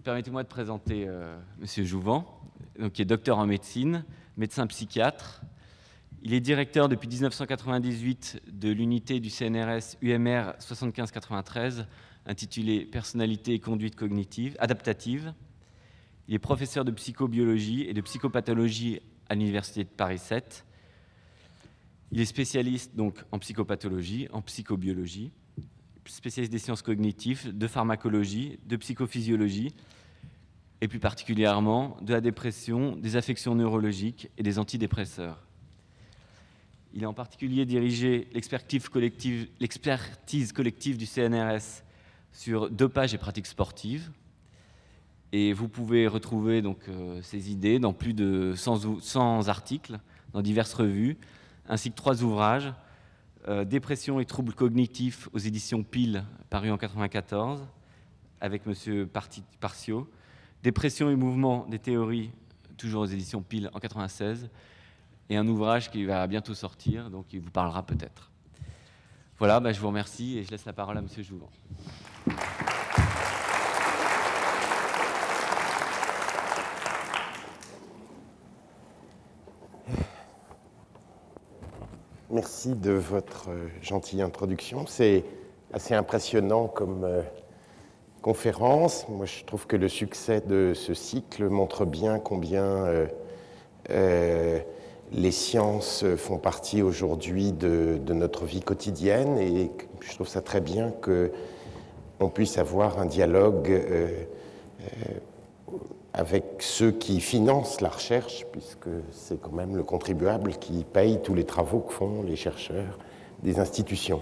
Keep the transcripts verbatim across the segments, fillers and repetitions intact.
permettez-moi de présenter euh, M. Jouvent, donc, qui est docteur en médecine, médecin psychiatre. Il est directeur depuis dix-neuf cent quatre-vingt-dix-huit de l'unité du C N R S U M R soixante-quinze quatre-vingt-treize, intitulée « Personnalité et conduite cognitive adaptative ». Il est professeur de psychobiologie et de psychopathologie à l'Université de Paris sept. Il est spécialiste donc, en psychopathologie, en psychobiologie, spécialiste des sciences cognitives, de pharmacologie, de psychophysiologie, et plus particulièrement de la dépression, des affections neurologiques et des antidépresseurs. Il a en particulier dirigé l'expertise collective, l'expertise collective du C N R S sur dopage et pratiques sportives. Et vous pouvez retrouver donc, euh, ces idées dans plus de cent, cent articles, dans diverses revues, ainsi que trois ouvrages, euh, Dépression et troubles cognitifs aux éditions Pile, paru en quatre-vingt-quatorze, avec M. Partiot, Dépression et mouvement des théories, toujours aux éditions Pile en quatre-vingt-seize, et un ouvrage qui va bientôt sortir, donc il vous parlera peut-être. Voilà, bah, je vous remercie et je laisse la parole à M. Jouvent. Merci de votre gentille introduction. C'est assez impressionnant comme euh, conférence. Moi, je trouve que le succès de ce cycle montre bien combien euh, euh, les sciences font partie aujourd'hui de, de notre vie quotidienne, et je trouve ça très bien qu'on puisse avoir un dialogue euh, euh, avec ceux qui financent la recherche, puisque c'est quand même le contribuable qui paye tous les travaux que font les chercheurs des institutions.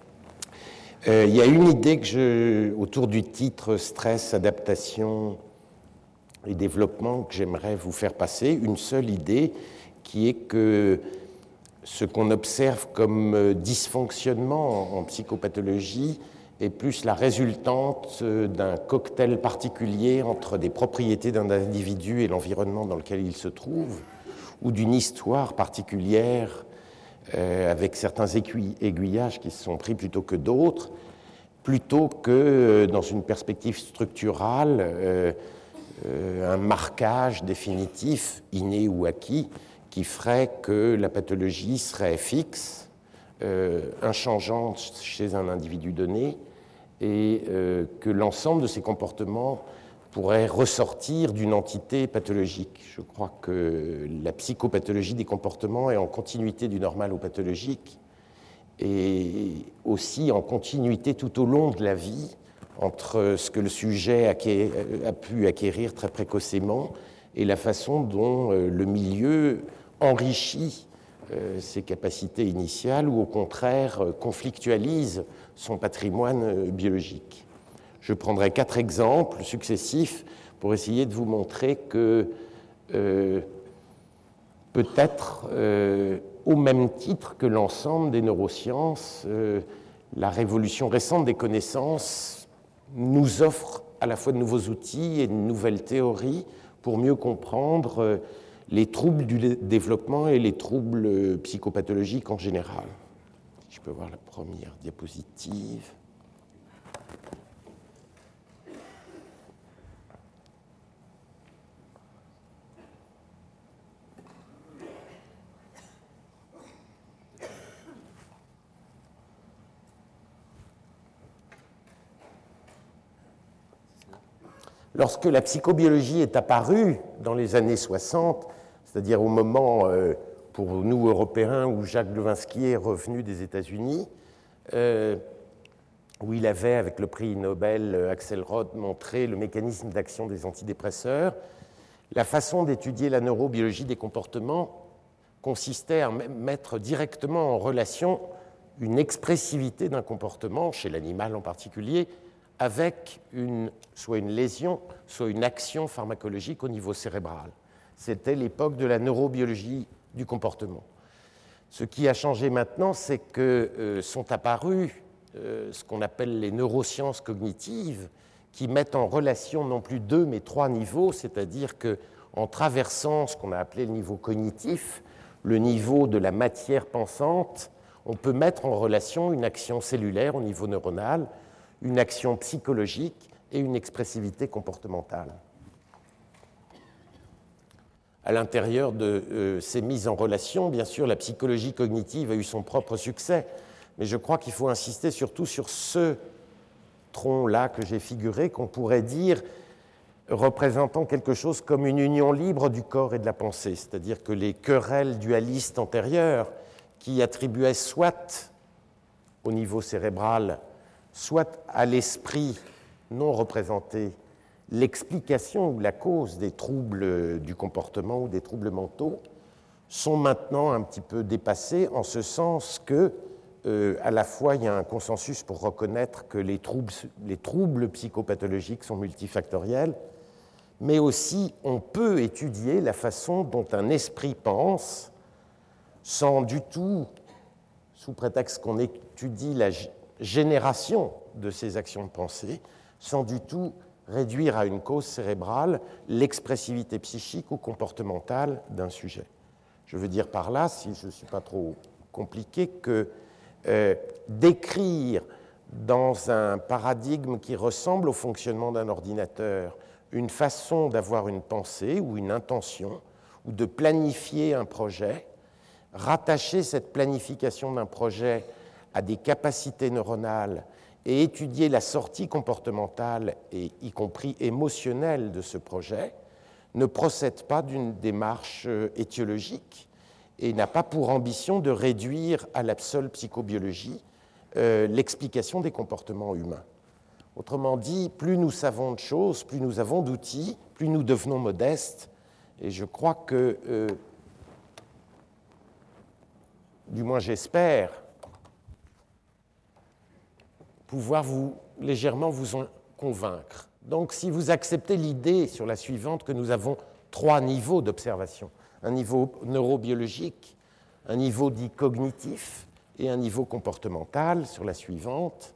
Euh, il y a une idée que je, autour du titre « Stress, adaptation et développement » que j'aimerais vous faire passer, une seule idée, qui est que ce qu'on observe comme dysfonctionnement en psychopathologie est plus la résultante d'un cocktail particulier entre des propriétés d'un individu et l'environnement dans lequel il se trouve, ou d'une histoire particulière euh, avec certains aiguillages qui se sont pris plutôt que d'autres, plutôt que dans une perspective structurale, euh, euh, un marquage définitif, inné ou acquis, qui ferait que la pathologie serait fixe, euh, inchangeante chez un individu donné, et euh, que l'ensemble de ces comportements pourrait ressortir d'une entité pathologique. Je crois que la psychopathologie des comportements est en continuité du normal au pathologique, et aussi en continuité tout au long de la vie entre ce que le sujet a, a pu acquérir très précocement et la façon dont le milieu enrichit euh, ses capacités initiales ou au contraire euh, conflictualise son patrimoine euh, biologique. Je prendrai quatre exemples successifs pour essayer de vous montrer que euh, peut-être euh, au même titre que l'ensemble des neurosciences, euh, la révolution récente des connaissances nous offre à la fois de nouveaux outils et de nouvelles théories pour mieux comprendre euh, les troubles du développement et les troubles psychopathologiques en général. Je peux voir la première diapositive. Lorsque la psychobiologie est apparue dans les années soixante, c'est-à-dire au moment, euh, pour nous Européens, où Jacques Levinsky est revenu des États-Unis, euh, où il avait, avec le prix Nobel Axelrod, montré le mécanisme d'action des antidépresseurs, la façon d'étudier la neurobiologie des comportements consistait à mettre directement en relation une expressivité d'un comportement, chez l'animal en particulier, avec une, soit une lésion, soit une action pharmacologique au niveau cérébral. C'était l'époque de la neurobiologie du comportement. Ce qui a changé maintenant, c'est que euh, sont apparus euh, ce qu'on appelle les neurosciences cognitives, qui mettent en relation non plus deux, mais trois niveaux, c'est-à-dire qu'en traversant ce qu'on a appelé le niveau cognitif, le niveau de la matière pensante, on peut mettre en relation une action cellulaire au niveau neuronal, une action psychologique et une expressivité comportementale. À l'intérieur de euh, ces mises en relation, bien sûr, la psychologie cognitive a eu son propre succès, mais je crois qu'il faut insister surtout sur ce tronc-là que j'ai figuré, qu'on pourrait dire représentant quelque chose comme une union libre du corps et de la pensée, c'est-à-dire que les querelles dualistes antérieures qui attribuaient soit au niveau cérébral, soit à l'esprit non représenté, l'explication ou la cause des troubles du comportement ou des troubles mentaux, sont maintenant un petit peu dépassées en ce sens que, euh, à la fois, il y a un consensus pour reconnaître que les troubles, les troubles psychopathologiques sont multifactoriels, mais aussi on peut étudier la façon dont un esprit pense sans du tout, sous prétexte qu'on étudie la génération de ces actions de pensée, sans du tout réduire à une cause cérébrale l'expressivité psychique ou comportementale d'un sujet. Je veux dire par là, si je ne suis pas trop compliqué, que euh, d'écrire dans un paradigme qui ressemble au fonctionnement d'un ordinateur une façon d'avoir une pensée ou une intention, ou de planifier un projet, rattacher cette planification d'un projet à des capacités neuronales et étudier la sortie comportementale, et y compris émotionnelle, de ce projet, ne procède pas d'une démarche étiologique et n'a pas pour ambition de réduire à la seule psychobiologie euh, l'explication des comportements humains. Autrement dit, plus nous savons de choses, plus nous avons d'outils, plus nous devenons modestes. Et je crois que, euh, du moins j'espère, pouvoir vous, légèrement vous en convaincre. Donc si vous acceptez l'idée sur la suivante que nous avons trois niveaux d'observation, un niveau neurobiologique, un niveau dit cognitif et un niveau comportemental sur la suivante,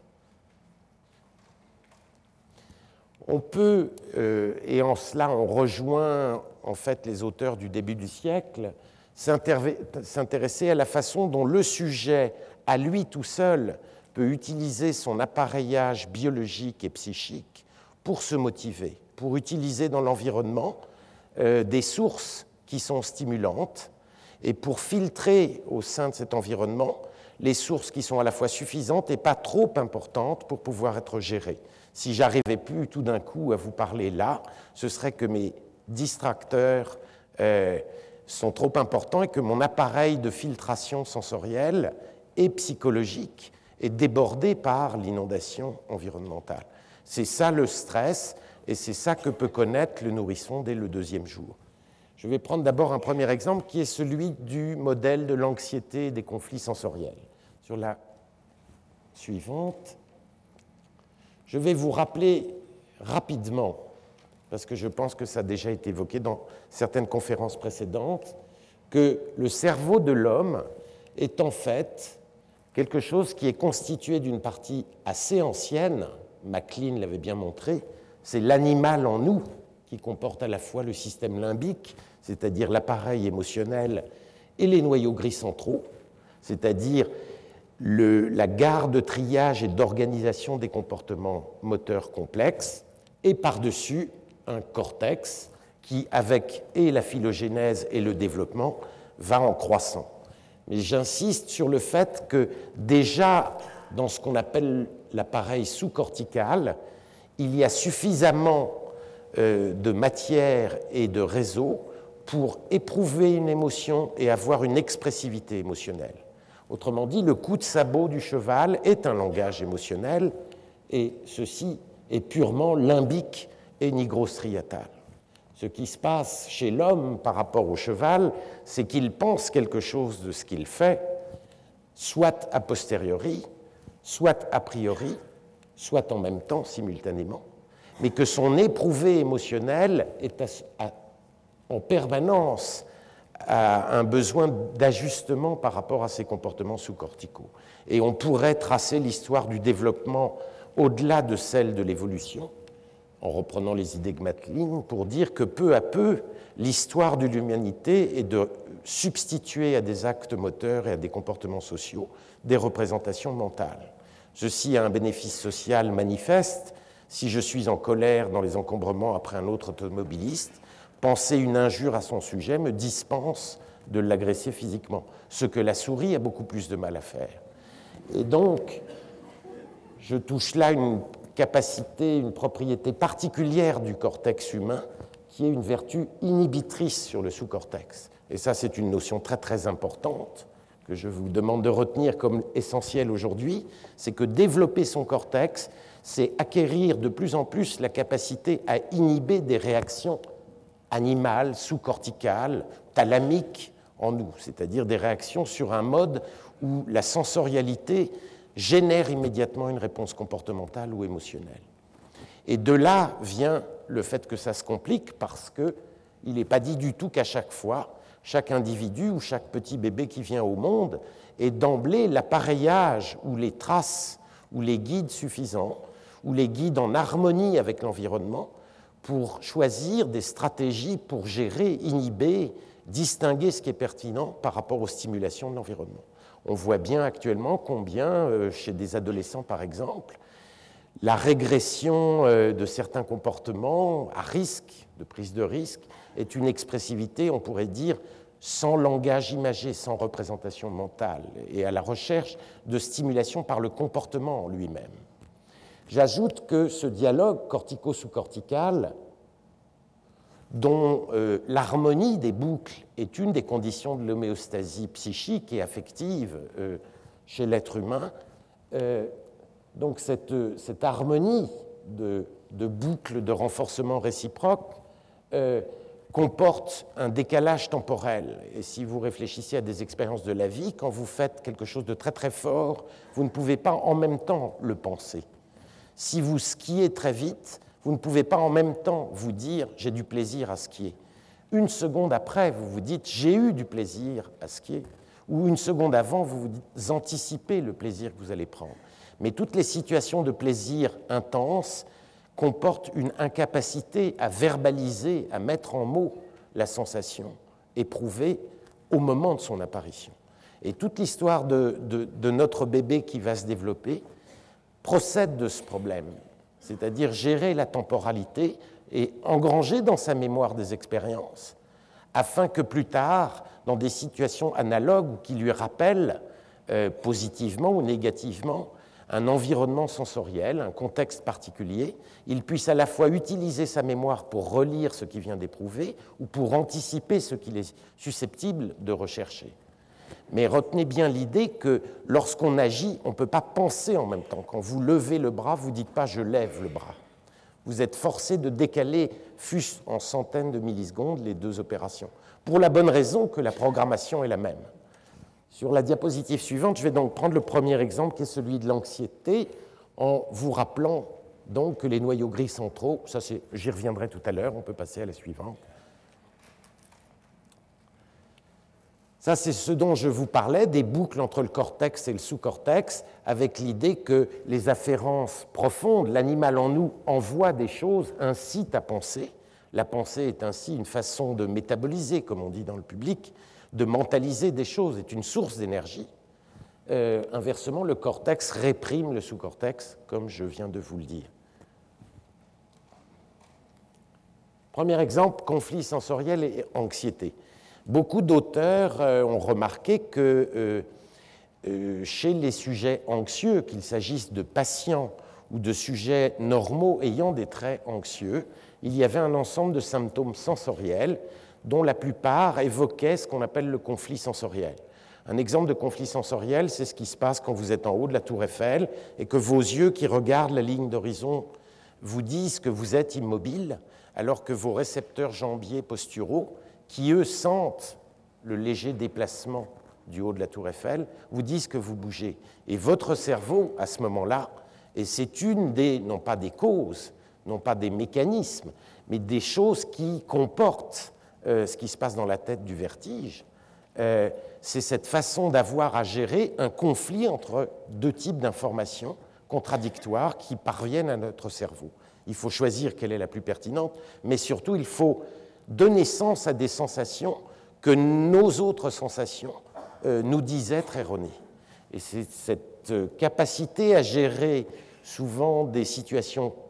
on peut, euh, et en cela on rejoint en fait les auteurs du début du siècle, s'intéresser à la façon dont le sujet, à lui tout seul, peut utiliser son appareillage biologique et psychique pour se motiver, pour utiliser dans l'environnement euh, des sources qui sont stimulantes et pour filtrer au sein de cet environnement les sources qui sont à la fois suffisantes et pas trop importantes pour pouvoir être gérées. Si j'arrivais plus tout d'un coup à vous parler là, ce serait que mes distracteurs euh, sont trop importants et que mon appareil de filtration sensorielle et psychologique est débordé par l'inondation environnementale. C'est ça le stress et c'est ça que peut connaître le nourrisson dès le deuxième jour. Je vais prendre d'abord un premier exemple qui est celui du modèle de l'anxiété et des conflits sensoriels. Sur la suivante, je vais vous rappeler rapidement, parce que je pense que ça a déjà été évoqué dans certaines conférences précédentes, que le cerveau de l'homme est en fait quelque chose qui est constitué d'une partie assez ancienne, MacLean l'avait bien montré, c'est l'animal en nous qui comporte à la fois le système limbique, c'est-à-dire l'appareil émotionnel, et les noyaux gris centraux, c'est-à-dire le, la gare de triage et d'organisation des comportements moteurs complexes, et par-dessus un cortex qui, avec et la phylogénèse et le développement, va en croissant. Mais j'insiste sur le fait que déjà, dans ce qu'on appelle l'appareil sous-cortical, il y a suffisamment euh, de matière et de réseaux pour éprouver une émotion et avoir une expressivité émotionnelle. Autrement dit, le coup de sabot du cheval est un langage émotionnel et ceci est purement limbique et nigrostriatal. Ce qui se passe chez l'homme par rapport au cheval, c'est qu'il pense quelque chose de ce qu'il fait, soit a posteriori, soit a priori, soit en même temps, simultanément, mais que son éprouvé émotionnel est à, à, en permanence à un besoin d'ajustement par rapport à ses comportements sous-corticaux. Et on pourrait tracer l'histoire du développement au-delà de celle de l'évolution, en reprenant les idées de MacLean, pour dire que peu à peu, l'histoire de l'humanité est de substituer à des actes moteurs et à des comportements sociaux des représentations mentales. Ceci a un bénéfice social manifeste, Si je suis en colère dans les encombrements après un autre automobiliste, penser une injure à son sujet me dispense de l'agresser physiquement, ce que la souris a beaucoup plus de mal à faire. Et donc, je touche là une capacité, une propriété particulière du cortex humain qui est une vertu inhibitrice sur le sous-cortex. Et ça, c'est une notion très très importante que je vous demande de retenir comme essentielle aujourd'hui, c'est que développer son cortex, c'est acquérir de plus en plus la capacité à inhiber des réactions animales, sous-corticales, thalamiques en nous, c'est-à-dire des réactions sur un mode où la sensorialité génère immédiatement une réponse comportementale ou émotionnelle. Et de là vient le fait que ça se complique parce qu'il n'est pas dit du tout qu'à chaque fois, chaque individu ou chaque petit bébé qui vient au monde est d'emblée l'appareillage ou les traces ou les guides suffisants ou les guides en harmonie avec l'environnement pour choisir des stratégies pour gérer, inhiber, distinguer ce qui est pertinent par rapport aux stimulations de l'environnement. On voit bien actuellement combien, euh, chez des adolescents par exemple, la régression euh, de certains comportements à risque, de prise de risque, est une expressivité, on pourrait dire, sans langage imagé, sans représentation mentale, et à la recherche de stimulation par le comportement en lui-même. J'ajoute que ce dialogue cortico-sous-cortical, dont euh, l'harmonie des boucles est une des conditions de l'homéostasie psychique et affective euh, chez l'être humain, euh, donc cette, cette harmonie de, de boucles de renforcement réciproque euh, comporte un décalage temporel. Et si vous réfléchissez à des expériences de la vie, quand vous faites quelque chose de très très fort, vous ne pouvez pas en même temps le penser. Si vous skiez très vite, vous ne pouvez pas en même temps vous dire « j'ai du plaisir à skier ». Une seconde après, vous vous dites « j'ai eu du plaisir à skier ». Ou une seconde avant, vous vous dites, anticipez le plaisir que vous allez prendre. Mais toutes les situations de plaisir intense comportent une incapacité à verbaliser, à mettre en mots la sensation éprouvée au moment de son apparition. Et toute l'histoire de, de, de notre bébé qui va se développer procède de ce problème, c'est-à-dire gérer la temporalité et engranger dans sa mémoire des expériences, afin que plus tard, dans des situations analogues qui lui rappellent euh, positivement ou négativement un environnement sensoriel, un contexte particulier, il puisse à la fois utiliser sa mémoire pour relire ce qu'il vient d'éprouver ou pour anticiper ce qu'il est susceptible de rechercher. Mais retenez bien l'idée que lorsqu'on agit, on ne peut pas penser en même temps. Quand vous levez le bras, vous ne dites pas « je lève le bras ». Vous êtes forcé de décaler, fût-ce en centaines de millisecondes, les deux opérations, pour la bonne raison que la programmation est la même. Sur la diapositive suivante, je vais donc prendre le premier exemple, qui est celui de l'anxiété, en vous rappelant donc que les noyaux gris centraux, ça c'est, j'y reviendrai tout à l'heure, on peut passer à la suivante. Ça, c'est ce dont je vous parlais, des boucles entre le cortex et le sous-cortex, avec l'idée que les afférences profondes, l'animal en nous envoie des choses, incite à penser. La pensée est ainsi une façon de métaboliser, comme on dit dans le public, de mentaliser des choses, est une source d'énergie. Euh, inversement, le cortex réprime le sous-cortex, comme je viens de vous le dire. Premier exemple, conflit sensoriel et anxiété. Beaucoup d'auteurs euh, ont remarqué que euh, euh, chez les sujets anxieux, qu'il s'agisse de patients ou de sujets normaux ayant des traits anxieux, il y avait un ensemble de symptômes sensoriels dont la plupart évoquaient ce qu'on appelle le conflit sensoriel. Un exemple de conflit sensoriel, c'est ce qui se passe quand vous êtes en haut de la tour Eiffel et que vos yeux qui regardent la ligne d'horizon vous disent que vous êtes immobile, alors que vos récepteurs jambiers posturaux, qui eux sentent le léger déplacement du haut de la tour Eiffel, vous disent que vous bougez. Et votre cerveau, à ce moment-là, et c'est une des, non pas des causes, non pas des mécanismes, mais des choses qui comportent euh, ce qui se passe dans la tête du vertige, euh, c'est cette façon d'avoir à gérer un conflit entre deux types d'informations contradictoires qui parviennent à notre cerveau. Il faut choisir quelle est la plus pertinente, mais surtout, il faut donner sens à des sensations que nos autres sensations euh, nous disent être erronées. Et c'est cette capacité à gérer souvent des situations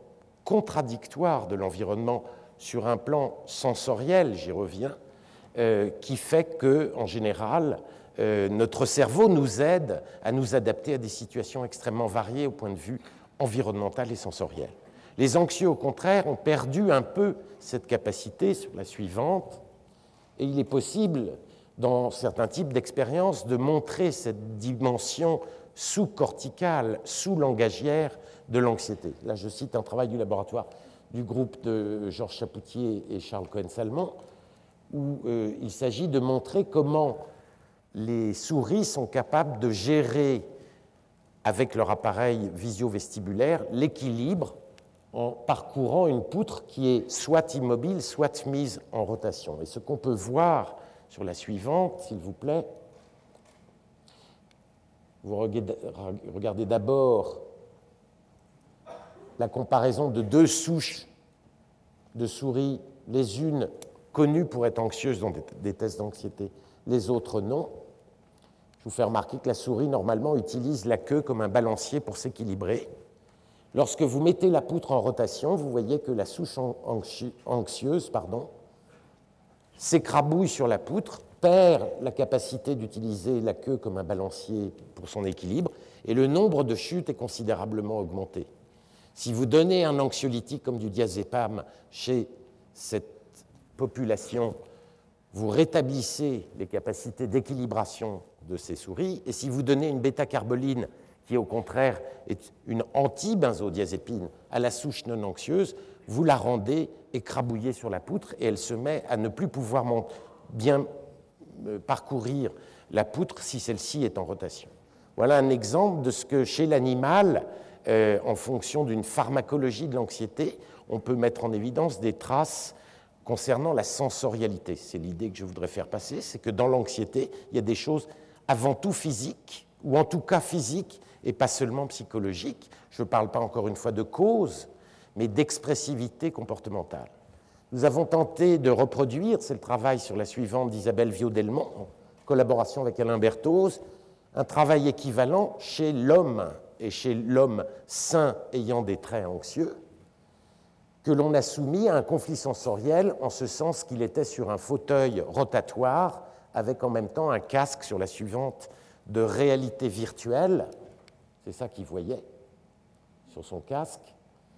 contradictoire de l'environnement sur un plan sensoriel, j'y reviens, euh, qui fait que, en général, euh, notre cerveau nous aide à nous adapter à des situations extrêmement variées au point de vue environnemental et sensoriel. Les anxieux, au contraire, ont perdu un peu cette capacité sur la suivante, et il est possible, dans certains types d'expériences, de montrer cette dimension sous-corticale, sous-langagière de l'anxiété. Là, je cite un travail du laboratoire du groupe de Georges Chapoutier et Charles Cohen-Salmon, où euh, il s'agit de montrer comment les souris sont capables de gérer, avec leur appareil visio-vestibulaire, l'équilibre en parcourant une poutre qui est soit immobile, soit mise en rotation. Et ce qu'on peut voir sur la suivante, s'il vous plaît, vous regardez d'abord la comparaison de deux souches de souris, les unes connues pour être anxieuses dans des tests d'anxiété, les autres non. Je vous fais remarquer que la souris, normalement, utilise la queue comme un balancier pour s'équilibrer. Lorsque vous mettez la poutre en rotation, vous voyez que la souche anxieuse pardon, s'écrabouille sur la poutre, perd la capacité d'utiliser la queue comme un balancier pour son équilibre, et le nombre de chutes est considérablement augmenté. Si vous donnez un anxiolytique comme du diazépam chez cette population, vous rétablissez les capacités d'équilibration de ces souris, et si vous donnez une bêta-carboline qui, au contraire, est une anti-benzodiazépine à la souche non anxieuse, vous la rendez écrabouillée sur la poutre et elle se met à ne plus pouvoir bien parcourir la poutre si celle-ci est en rotation. Voilà un exemple de ce que, chez l'animal, euh, en fonction d'une pharmacologie de l'anxiété, on peut mettre en évidence des traces concernant la sensorialité. C'est l'idée que je voudrais faire passer, c'est que dans l'anxiété, il y a des choses avant tout physiques, ou en tout cas physiques, et pas seulement psychologiques. Je ne parle pas encore une fois de cause, mais d'expressivité comportementale. Nous avons tenté de reproduire, c'est le travail sur la suivante d'Isabelle Viau-Delmont, en collaboration avec Alain Berthoz, un travail équivalent chez l'homme et chez l'homme sain ayant des traits anxieux, que l'on a soumis à un conflit sensoriel en ce sens qu'il était sur un fauteuil rotatoire avec en même temps un casque sur la suivante de réalité virtuelle, c'est ça qu'il voyait sur son casque,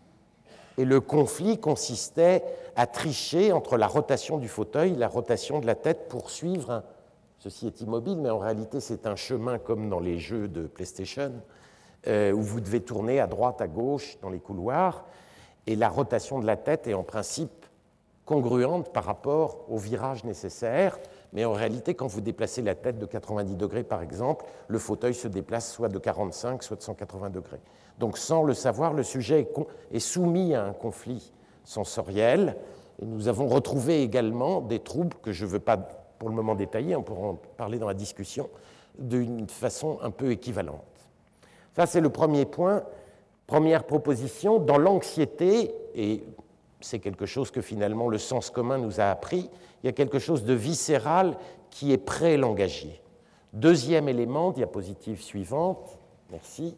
et le conflit consistait à tricher entre la rotation du fauteuil et la rotation de la tête pour suivre un... Ceci est immobile, mais en réalité c'est un chemin comme dans les jeux de PlayStation, euh, où vous devez tourner à droite, à gauche, dans les couloirs, et la rotation de la tête est en principe congruente par rapport au virage nécessaire, mais en réalité, quand vous déplacez la tête de quatre-vingt-dix degrés, par exemple, le fauteuil se déplace soit de quarante-cinq, soit de cent quatre-vingts degrés. Donc, sans le savoir, le sujet est, est soumis à un conflit sensoriel. Et nous avons retrouvé également des troubles que je ne veux pas pour le moment détailler, on pourra en parler dans la discussion, d'une façon un peu équivalente. Ça, c'est le premier point. Première proposition, dans l'anxiété, et c'est quelque chose que finalement le sens commun nous a appris, il y a quelque chose de viscéral qui est pré-langagier. Deuxième élément, diapositive suivante, merci.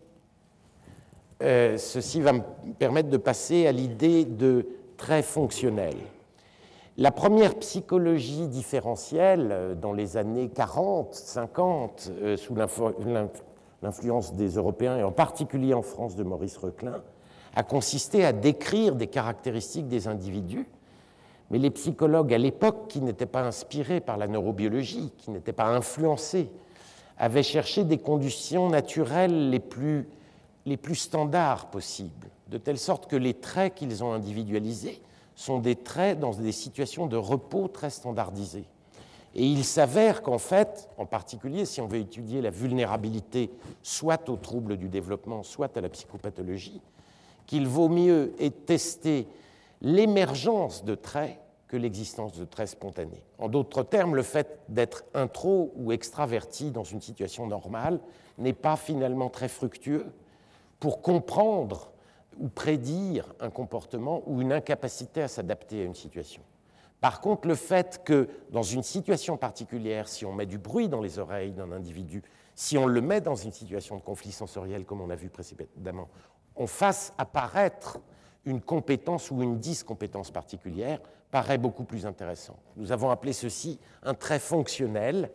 Euh, ceci va me permettre de passer à l'idée de traits fonctionnels. La première psychologie différentielle, dans les années quarante, cinquante, euh, sous l'influence des Européens, et en particulier en France de Maurice Reclin, a consisté à décrire des caractéristiques des individus, mais les psychologues à l'époque, qui n'étaient pas inspirés par la neurobiologie, qui n'étaient pas influencés, avaient cherché des conditions naturelles les plus, les plus standards possibles, de telle sorte que les traits qu'ils ont individualisés sont des traits dans des situations de repos très standardisées. Et il s'avère qu'en fait, en particulier si on veut étudier la vulnérabilité soit aux troubles du développement, soit à la psychopathologie, qu'il vaut mieux tester l'émergence de traits que l'existence de traits spontanés. En d'autres termes, le fait d'être intro ou extraverti dans une situation normale n'est pas finalement très fructueux pour comprendre ou prédire un comportement ou une incapacité à s'adapter à une situation. Par contre, le fait que dans une situation particulière, si on met du bruit dans les oreilles d'un individu, si on le met dans une situation de conflit sensoriel, comme on a vu précédemment, on fasse apparaître une compétence ou une dyscompétence particulière paraît beaucoup plus intéressant. Nous avons appelé ceci un trait fonctionnel.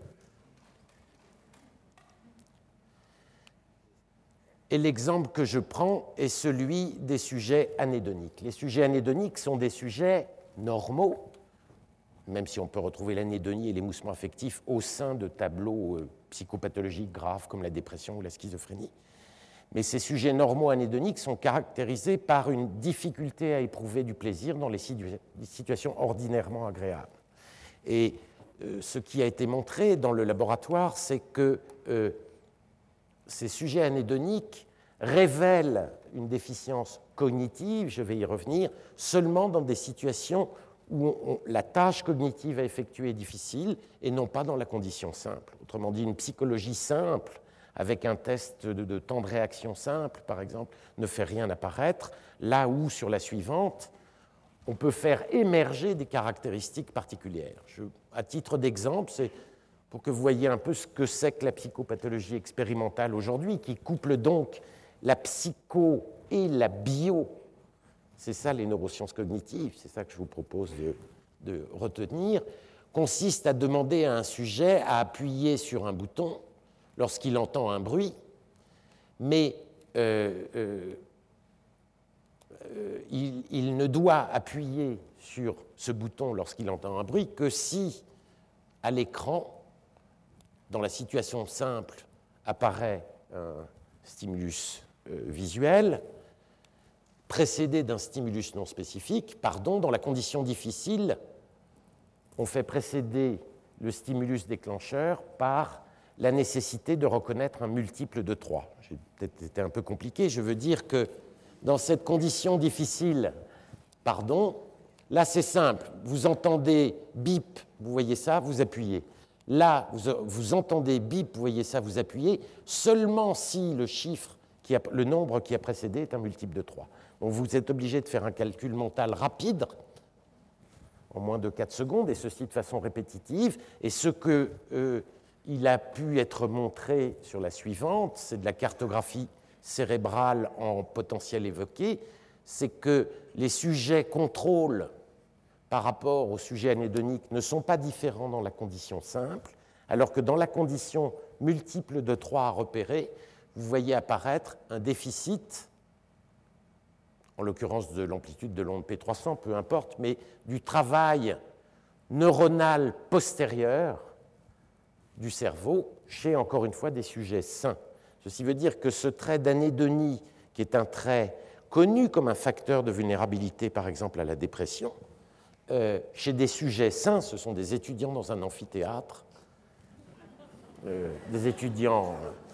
Et l'exemple que je prends est celui des sujets anédoniques. Les sujets anédoniques sont des sujets normaux, même si on peut retrouver l'anédonie et l'émoussement affectif au sein de tableaux euh, psychopathologiques graves comme la dépression ou la schizophrénie. Mais ces sujets normaux anédoniques sont caractérisés par une difficulté à éprouver du plaisir dans les situ- situations ordinairement agréables. Et euh, ce qui a été montré dans le laboratoire, c'est que euh, ces sujets anédoniques révèlent une déficience cognitive, je vais y revenir, seulement dans des situations où on, la tâche cognitive à effectuer est difficile et non pas dans la condition simple. Autrement dit, une psychologie simple, avec un test de, de temps de réaction simple, par exemple, ne fait rien apparaître, là où, sur la suivante, on peut faire émerger des caractéristiques particulières. Je, à titre d'exemple, c'est pour que vous voyez un peu ce que c'est que la psychopathologie expérimentale aujourd'hui, qui couple donc la psycho et la bio. C'est ça les neurosciences cognitives, c'est ça que je vous propose de, de retenir, consiste à demander à un sujet à appuyer sur un bouton lorsqu'il entend un bruit, mais euh, euh, euh, il, il ne doit appuyer sur ce bouton lorsqu'il entend un bruit que si, à l'écran, dans la situation simple, apparaît un stimulus euh, visuel, précédé d'un stimulus non spécifique. Pardon, dans la condition difficile, on fait précéder le stimulus déclencheur par la nécessité de reconnaître un multiple de trois. J'ai peut-être été un peu compliqué, je veux dire que dans cette condition difficile, pardon, là c'est simple, vous entendez bip, vous voyez ça, vous appuyez. Là, vous, vous entendez bip, vous voyez ça, vous appuyez, seulement si le chiffre, qui a, le nombre qui a précédé est un multiple de trois. Donc vous êtes obligé de faire un calcul mental rapide, en moins de quatre secondes, et ceci de façon répétitive. Et ce que euh, il a pu être montré sur la suivante, c'est de la cartographie cérébrale en potentiel évoqué, c'est que les sujets contrôle par rapport aux sujets anédoniques ne sont pas différents dans la condition simple, alors que dans la condition multiple de trois à repérer, vous voyez apparaître un déficit, en l'occurrence de l'amplitude de l'onde P trois cents, peu importe, mais du travail neuronal postérieur du cerveau chez, encore une fois, des sujets sains. Ceci veut dire que ce trait d'anédonie, qui est un trait connu comme un facteur de vulnérabilité, par exemple, à la dépression, euh, chez des sujets sains, ce sont des étudiants dans un amphithéâtre, euh, des étudiants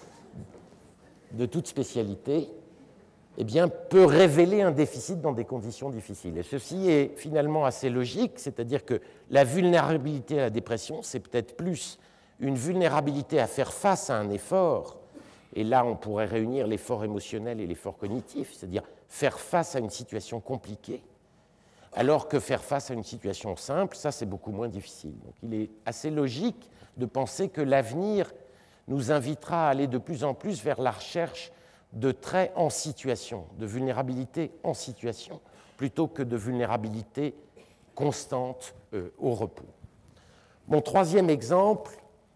de toute spécialité, eh bien, peut révéler un déficit dans des conditions difficiles. Et ceci est finalement assez logique, c'est-à-dire que la vulnérabilité à la dépression, c'est peut-être plus une vulnérabilité à faire face à un effort, et là on pourrait réunir l'effort émotionnel et l'effort cognitif, c'est-à-dire faire face à une situation compliquée, alors que faire face à une situation simple, ça c'est beaucoup moins difficile. Donc il est assez logique de penser que l'avenir nous invitera à aller de plus en plus vers la recherche de traits en situation, de vulnérabilité en situation, plutôt que de vulnérabilité constante euh, au repos. Mon troisième exemple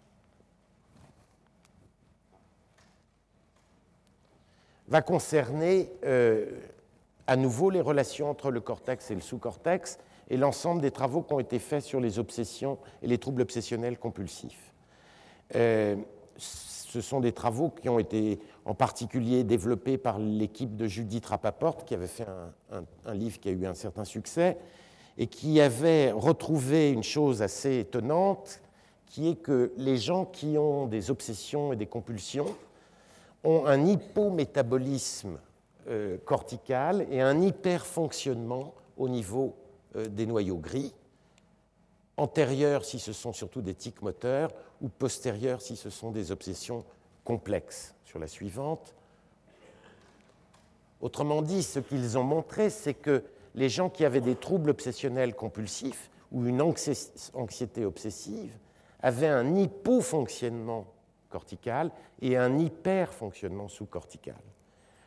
va concerner euh, à nouveau les relations entre le cortex et le sous-cortex et l'ensemble des travaux qui ont été faits sur les obsessions et les troubles obsessionnels compulsifs. Euh, ce sont des travaux qui ont été en particulier développés par l'équipe de Judith Rapaport, qui avait fait un, un, un livre qui a eu un certain succès, et qui avait retrouvé une chose assez étonnante, qui est que les gens qui ont des obsessions et des compulsions ont un hypométabolisme euh, cortical et un hyperfonctionnement au niveau euh, des noyaux gris, antérieur si ce sont surtout des tics moteurs, ou postérieur si ce sont des obsessions complexes. Sur la suivante. Autrement dit, ce qu'ils ont montré, c'est que les gens qui avaient des troubles obsessionnels compulsifs ou une anxiété obsessive avaient un hypofonctionnement cortical et un hyperfonctionnement sous-cortical.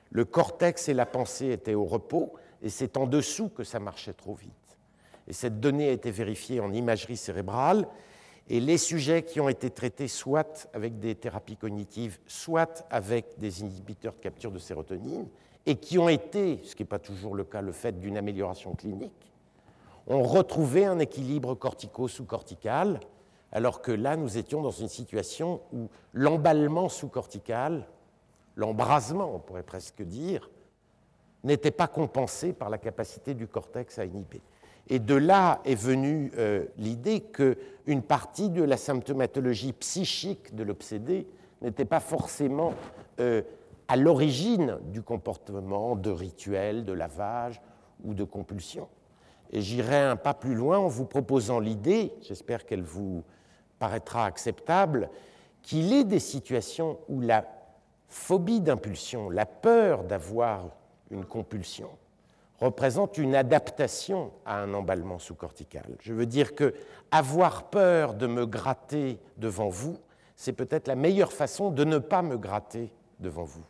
Le cortex et la pensée étaient au repos, et c'est en dessous que ça marchait trop vite. Et cette donnée a été vérifiée en imagerie cérébrale, et les sujets qui ont été traités soit avec des thérapies cognitives, soit avec des inhibiteurs de capture de sérotonine, et qui ont été, ce qui n'est pas toujours le cas, le fait d'une amélioration clinique, ont retrouvé un équilibre cortico-sous-cortical, alors que là, nous étions dans une situation où l'emballement sous-cortical, l'embrasement, on pourrait presque dire, n'était pas compensé par la capacité du cortex à inhiber. Et de là est venue euh, l'idée qu'une partie de la symptomatologie psychique de l'obsédé n'était pas forcément euh, à l'origine du comportement de rituel, de lavage ou de compulsion. Et j'irai un pas plus loin en vous proposant l'idée, j'espère qu'elle vous paraîtra acceptable, qu'il est des situations où la phobie d'impulsion, la peur d'avoir une compulsion, représente une adaptation à un emballement sous-cortical. Je veux dire que avoir peur de me gratter devant vous, c'est peut-être la meilleure façon de ne pas me gratter devant vous.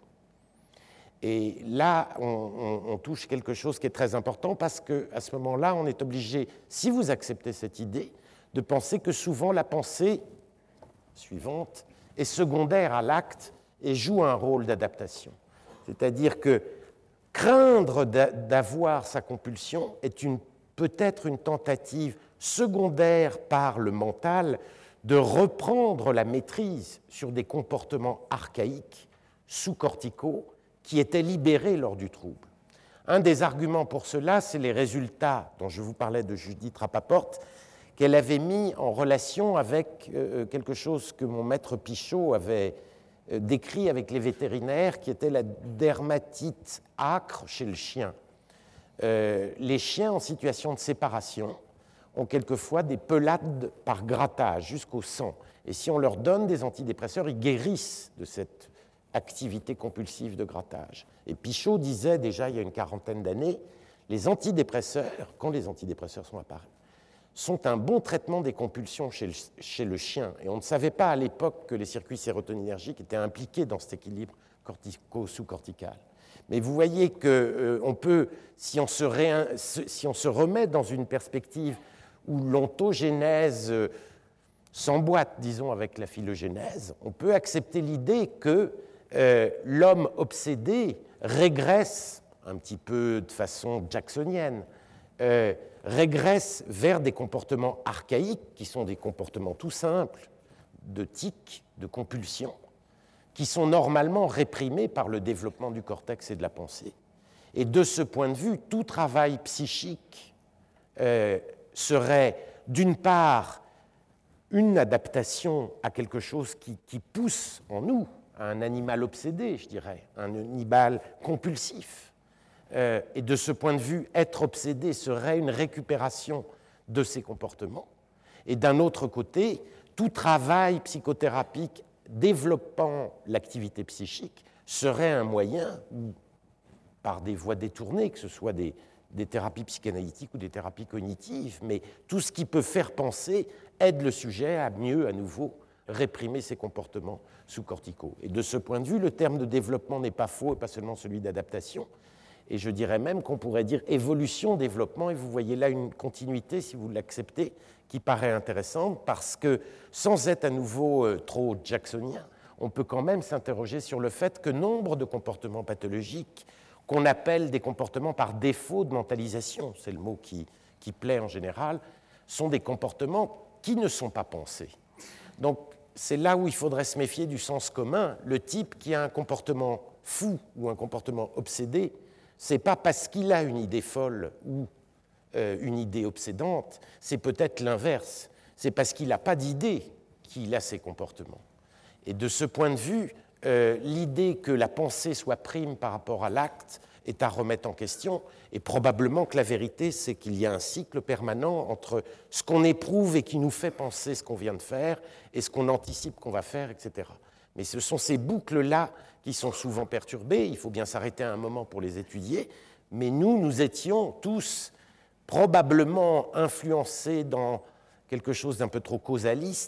Et là, on, on, on touche quelque chose qui est très important parce qu'à ce moment-là, on est obligé, si vous acceptez cette idée, de penser que souvent la pensée suivante est secondaire à l'acte et joue un rôle d'adaptation. C'est-à-dire que craindre d'avoir sa compulsion est une, peut-être une tentative secondaire par le mental de reprendre la maîtrise sur des comportements archaïques, sous-corticaux, qui étaient libérés lors du trouble. Un des arguments pour cela, c'est les résultats dont je vous parlais de Judith Rapaport, qu'elle avait mis en relation avec euh, quelque chose que mon maître Pichot avait euh, décrit avec les vétérinaires, qui était la dermatite âcre chez le chien. Euh, les chiens en situation de séparation ont quelquefois des pelades par grattage jusqu'au sang. Et si on leur donne des antidépresseurs, ils guérissent de cette activité compulsive de grattage. Et Pichot disait déjà il y a une quarantaine d'années, les antidépresseurs, quand les antidépresseurs sont apparus, sont un bon traitement des compulsions chez le, chez le chien. Et on ne savait pas à l'époque que les circuits sérotoninergiques étaient impliqués dans cet équilibre cortico-sous-cortical. Mais vous voyez qu'on euh, peut, si on, se ré, si on se remet dans une perspective où l'ontogénèse euh, s'emboîte, disons, avec la phylogénèse, on peut accepter l'idée que euh, l'homme obsédé régresse, un petit peu de façon jacksonienne, euh, régresse vers des comportements archaïques, qui sont des comportements tout simples, de tic, de compulsion, qui sont normalement réprimés par le développement du cortex et de la pensée. Et de ce point de vue, tout travail psychique euh, serait, d'une part, une adaptation à quelque chose qui, qui pousse en nous, à un animal obsédé, je dirais, un animal compulsif. Euh, et de ce point de vue, être obsédé serait une récupération de ces comportements. Et d'un autre côté, tout travail psychothérapique développant l'activité psychique serait un moyen, par des voies détournées, que ce soit des, des thérapies psychanalytiques ou des thérapies cognitives, mais tout ce qui peut faire penser aide le sujet à mieux, à nouveau, réprimer ses comportements sous-corticaux. Et de ce point de vue, le terme de développement n'est pas faux et pas seulement celui d'adaptation. Et je dirais même qu'on pourrait dire évolution-développement, et vous voyez là une continuité, si vous l'acceptez, qui paraît intéressante, parce que sans être à nouveau euh, trop jacksonien, on peut quand même s'interroger sur le fait que nombre de comportements pathologiques, qu'on appelle des comportements par défaut de mentalisation, c'est le mot qui, qui plaît en général, sont des comportements qui ne sont pas pensés. Donc c'est là où il faudrait se méfier du sens commun. Le type qui a un comportement fou ou un comportement obsédé, ce n'est pas parce qu'il a une idée folle ou euh, une idée obsédante, c'est peut-être l'inverse. C'est parce qu'il n'a pas d'idée qu'il a ces comportements. Et de ce point de vue, euh, l'idée que la pensée soit prime par rapport à l'acte est à remettre en question, et probablement que la vérité, c'est qu'il y a un cycle permanent entre ce qu'on éprouve et qui nous fait penser ce qu'on vient de faire et ce qu'on anticipe qu'on va faire, et cetera. Mais ce sont ces boucles-là qui sont souvent perturbées, il faut bien s'arrêter un moment pour les étudier, mais nous, nous étions tous probablement influencés dans quelque chose d'un peu trop causaliste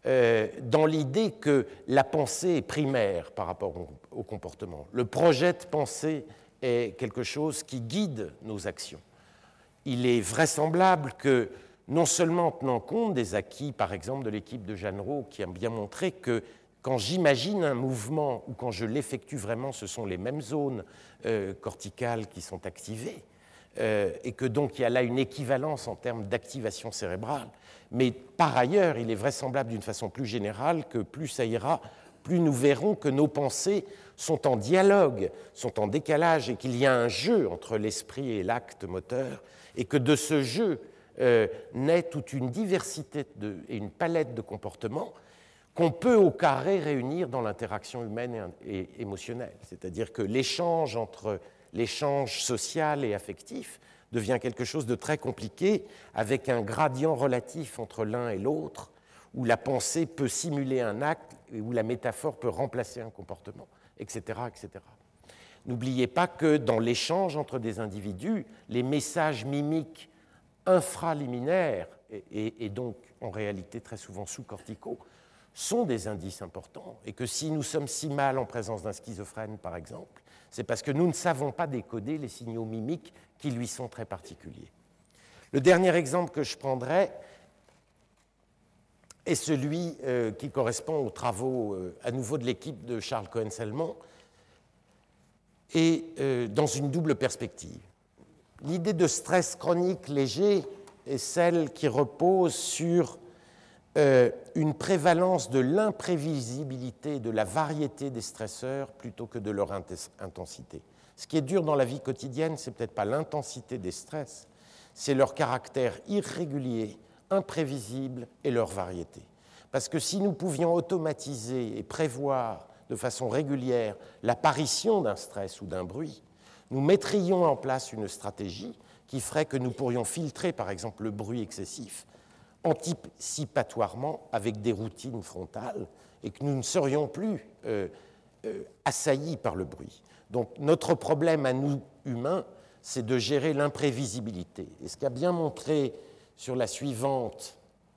euh, dans l'idée que la pensée est primaire par rapport au, au comportement. Le projet de pensée est quelque chose qui guide nos actions. Il est vraisemblable que, non seulement en tenant compte des acquis, par exemple, de l'équipe de Jeanneraud, qui a bien montré que quand j'imagine un mouvement ou quand je l'effectue vraiment, ce sont les mêmes zones euh, corticales qui sont activées, euh, et que donc il y a là une équivalence en termes d'activation cérébrale. Mais par ailleurs, il est vraisemblable d'une façon plus générale que plus ça ira, plus nous verrons que nos pensées sont en dialogue, sont en décalage, et qu'il y a un jeu entre l'esprit et l'acte moteur, et que de ce jeu euh, naît toute une diversité de, et une palette de comportements qu'on peut au carré réunir dans l'interaction humaine et, et émotionnelle. C'est-à-dire que l'échange entre l'échange social et affectif devient quelque chose de très compliqué, avec un gradient relatif entre l'un et l'autre, où la pensée peut simuler un acte et où la métaphore peut remplacer un comportement, et cetera, et cetera. N'oubliez pas que dans l'échange entre des individus, les messages mimiques infraliminaires, et, et, et donc en réalité très souvent sous-corticaux, sont des indices importants, et que si nous sommes si mal en présence d'un schizophrène, par exemple, c'est parce que nous ne savons pas décoder les signaux mimiques qui lui sont très particuliers. Le dernier exemple que je prendrai est celui euh, qui correspond aux travaux euh, à nouveau de l'équipe de Charles Cohen-Selman, et euh, dans une double perspective. L'idée de stress chronique léger est celle qui repose sur euh, une prévalence de l'imprévisibilité, de la variété des stresseurs plutôt que de leur intensité. Ce qui est dur dans la vie quotidienne, c'est peut-être pas l'intensité des stress, c'est leur caractère irrégulier, imprévisible et leur variété. Parce que si nous pouvions automatiser et prévoir de façon régulière l'apparition d'un stress ou d'un bruit, nous mettrions en place une stratégie qui ferait que nous pourrions filtrer, par exemple, le bruit excessif anticipatoirement avec des routines frontales et que nous ne serions plus euh, euh, assaillis par le bruit. Donc notre problème à nous, humains, c'est de gérer l'imprévisibilité. Et ce qu'a bien montré sur la suivante...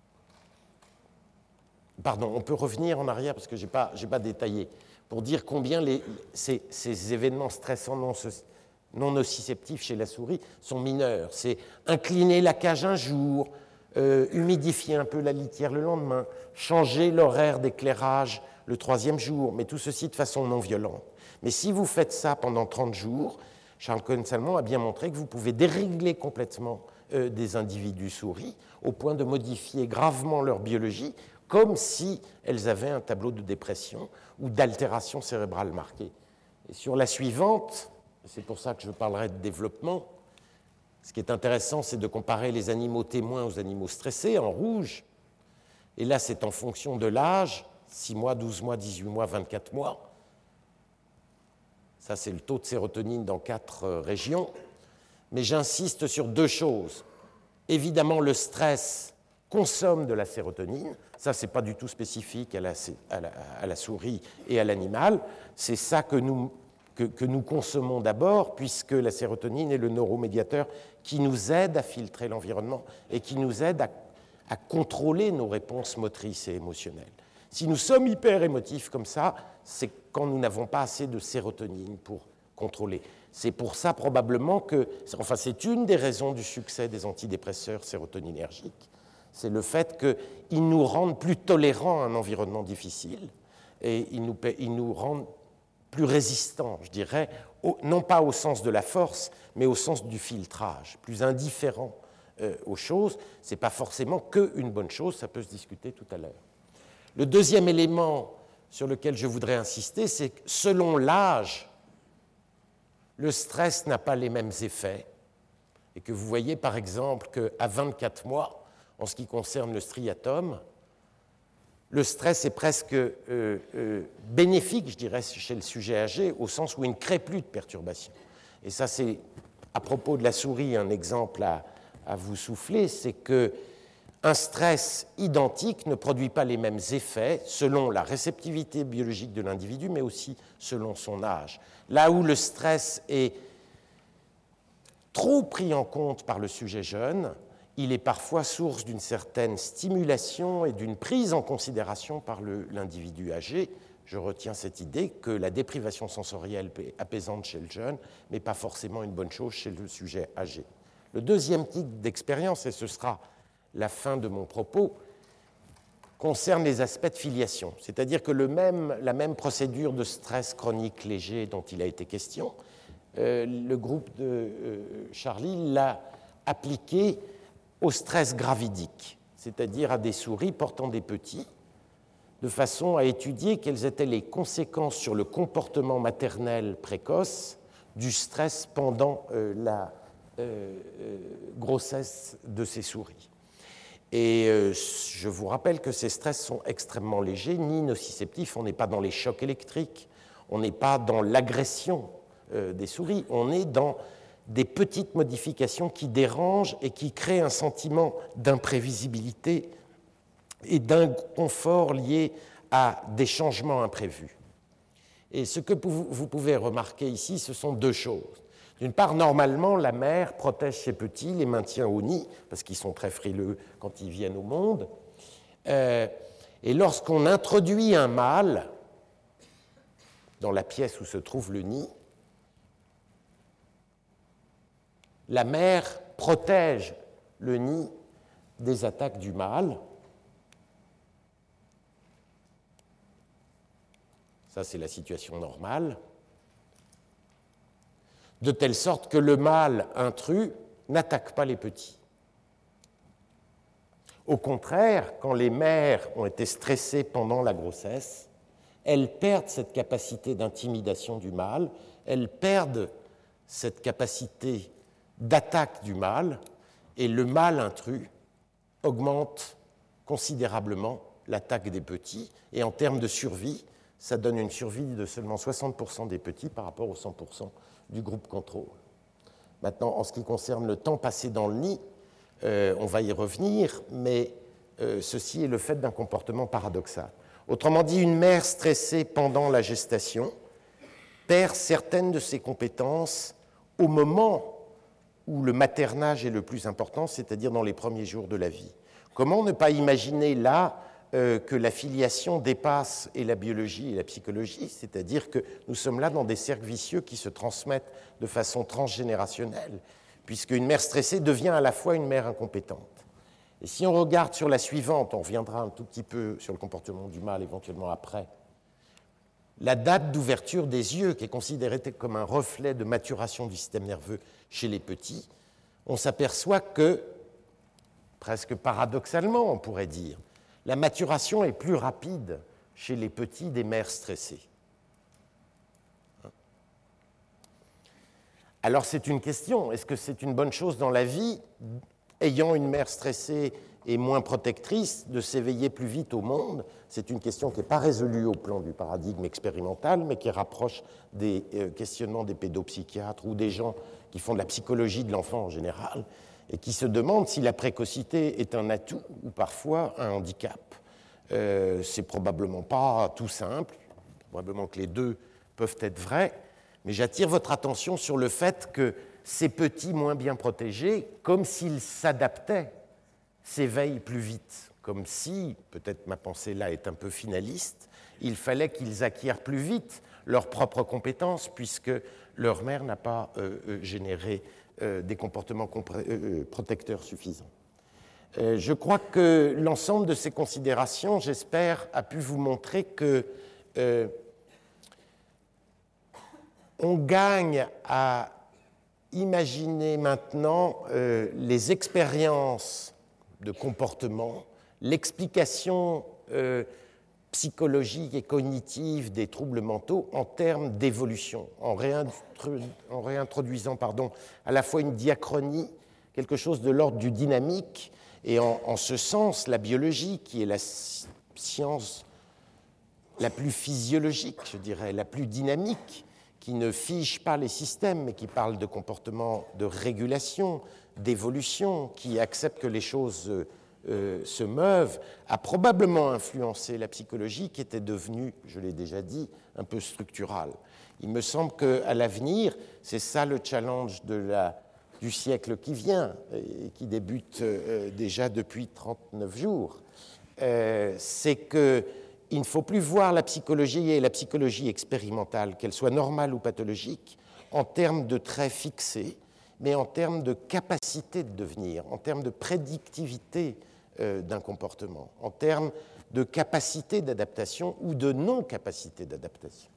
Pardon, on peut revenir en arrière parce que je n'ai pas, j'ai pas détaillé, pour dire combien les, ces, ces événements stressants non, non nociceptifs chez la souris sont mineurs. C'est incliner la cage un jour, euh, humidifier un peu la litière le lendemain, changer l'horaire d'éclairage le troisième jour, mais tout ceci de façon non violente. Mais si vous faites ça pendant trente jours, Charles Cohen-Selman a bien montré que vous pouvez dérégler complètement euh, des individus souris au point de modifier gravement leur biologie, comme si elles avaient un tableau de dépression ou d'altération cérébrale marquée. Et sur la suivante, c'est pour ça que je parlerai de développement, ce qui est intéressant, c'est de comparer les animaux témoins aux animaux stressés, en rouge. Et là, c'est en fonction de l'âge, six mois, douze mois, dix-huit mois, vingt-quatre mois. Ça, c'est le taux de sérotonine dans quatre régions. Mais j'insiste sur deux choses. Évidemment, le stress consomme de la sérotonine. Ça, ce n'est pas du tout spécifique à la, à la, à la souris et à l'animal. C'est ça que nous, que, que nous consommons d'abord, puisque la sérotonine est le neuromédiateur qui nous aide à filtrer l'environnement et qui nous aide à, à contrôler nos réponses motrices et émotionnelles. Si nous sommes hyper émotifs comme ça, c'est quand nous n'avons pas assez de sérotonine pour contrôler. C'est pour ça probablement que, enfin c'est une des raisons du succès des antidépresseurs sérotoninergiques, c'est le fait qu'ils nous rendent plus tolérants à un environnement difficile et ils nous, ils nous rendent plus résistants, je dirais, au, non pas au sens de la force, mais au sens du filtrage, plus indifférents euh, aux choses. Ce n'est pas forcément qu'une bonne chose, ça peut se discuter tout à l'heure. Le deuxième élément sur lequel je voudrais insister, c'est que selon l'âge, le stress n'a pas les mêmes effets et que vous voyez par exemple qu'à vingt-quatre mois, en ce qui concerne le striatum, le stress est presque euh, euh, bénéfique, je dirais, chez le sujet âgé, au sens où il ne crée plus de perturbations. Et ça, c'est, à propos de la souris, un exemple à, à vous souffler, c'est qu'un stress identique ne produit pas les mêmes effets selon la réceptivité biologique de l'individu, mais aussi selon son âge. Là où le stress est trop pris en compte par le sujet jeune, il est parfois source d'une certaine stimulation et d'une prise en considération par l'individu âgé. Je retiens cette idée que la déprivation sensorielle est apaisante chez le jeune, mais pas forcément une bonne chose chez le sujet âgé. Le deuxième type d'expérience, et ce sera la fin de mon propos, concerne les aspects de filiation. C'est-à-dire que le même, la même procédure de stress chronique léger dont il a été question, euh, le groupe de euh, Charlie l'a appliqué au stress gravidique, c'est-à-dire à des souris portant des petits, de façon à étudier quelles étaient les conséquences sur le comportement maternel précoce du stress pendant euh, la euh, euh, grossesse de ces souris. Et euh, je vous rappelle que ces stress sont extrêmement légers, ni nociceptifs, on n'est pas dans les chocs électriques, on n'est pas dans l'agression euh, des souris, on est dans des petites modifications qui dérangent et qui créent un sentiment d'imprévisibilité et d'inconfort lié à des changements imprévus. Et ce que vous pouvez remarquer ici, ce sont deux choses. D'une part, normalement, la mère protège ses petits, les maintient au nid, parce qu'ils sont très frileux quand ils viennent au monde. Euh, et lorsqu'on introduit un mâle dans la pièce où se trouve le nid, la mère protège le nid des attaques du mâle. Ça, c'est la situation normale. De telle sorte que le mâle intrus n'attaque pas les petits. Au contraire, quand les mères ont été stressées pendant la grossesse, elles perdent cette capacité d'intimidation du mâle, elles perdent cette capacité d'attaque du mâle, et le mâle intrus augmente considérablement l'attaque des petits, et en termes de survie, ça donne une survie de seulement soixante pour cent des petits par rapport aux cent pour cent du groupe contrôle. Maintenant, en ce qui concerne le temps passé dans le nid, euh, on va y revenir, mais euh, ceci est le fait d'un comportement paradoxal. Autrement dit, une mère stressée pendant la gestation perd certaines de ses compétences au moment où le maternage est le plus important, c'est-à-dire dans les premiers jours de la vie. Comment ne pas imaginer là euh, que la filiation dépasse et la biologie et la psychologie, c'est-à-dire que nous sommes là dans des cercles vicieux qui se transmettent de façon transgénérationnelle, puisqu'une mère stressée devient à la fois une mère incompétente. Et si on regarde sur la suivante, on reviendra un tout petit peu sur le comportement du mâle éventuellement après, la date d'ouverture des yeux, qui est considérée comme un reflet de maturation du système nerveux chez les petits, on s'aperçoit que, presque paradoxalement on pourrait dire, la maturation est plus rapide chez les petits des mères stressées. Alors c'est une question, est-ce que c'est une bonne chose dans la vie, ayant une mère stressée et moins protectrice, de s'éveiller plus vite au monde? C'est une question qui n'est pas résolue au plan du paradigme expérimental, mais qui rapproche des questionnements des pédopsychiatres ou des gens qui font de la psychologie de l'enfant en général, et qui se demandent si la précocité est un atout ou parfois un handicap. Euh, c'est probablement pas tout simple, probablement que les deux peuvent être vrais, mais j'attire votre attention sur le fait que ces petits moins bien protégés, comme s'ils s'adaptaient, s'éveillent plus vite, comme si, peut-être ma pensée là est un peu finaliste, il fallait qu'ils acquièrent plus vite leurs propres compétences, puisque leur mère n'a pas euh, euh, généré euh, des comportements euh, protecteurs suffisants. Euh, je crois que l'ensemble de ces considérations, j'espère, a pu vous montrer que euh, on gagne à imaginer maintenant euh, les expériences de comportement, l'explication euh, psychologique et cognitive des troubles mentaux en termes d'évolution, en, réintrodu en réintroduisant pardon, à la fois une diachronie, quelque chose de l'ordre du dynamique, et en, en ce sens, la biologie, qui est la science la plus physiologique, je dirais, la plus dynamique, qui ne fige pas les systèmes, mais qui parle de comportement de régulation, d'évolution, qui accepte que les choses euh, se meuvent, a probablement influencé la psychologie qui était devenue, je l'ai déjà dit, un peu structurale. Il me semble qu'à l'avenir, c'est ça le challenge de la du siècle qui vient, et qui débute euh, déjà depuis trente-neuf jours, euh, c'est qu'il ne faut plus voir la psychologie et la psychologie expérimentale, qu'elle soit normale ou pathologique, en termes de traits fixés, mais en termes de capacité de devenir, en termes de prédictivité euh, d'un comportement, en termes de capacité d'adaptation ou de non-capacité d'adaptation.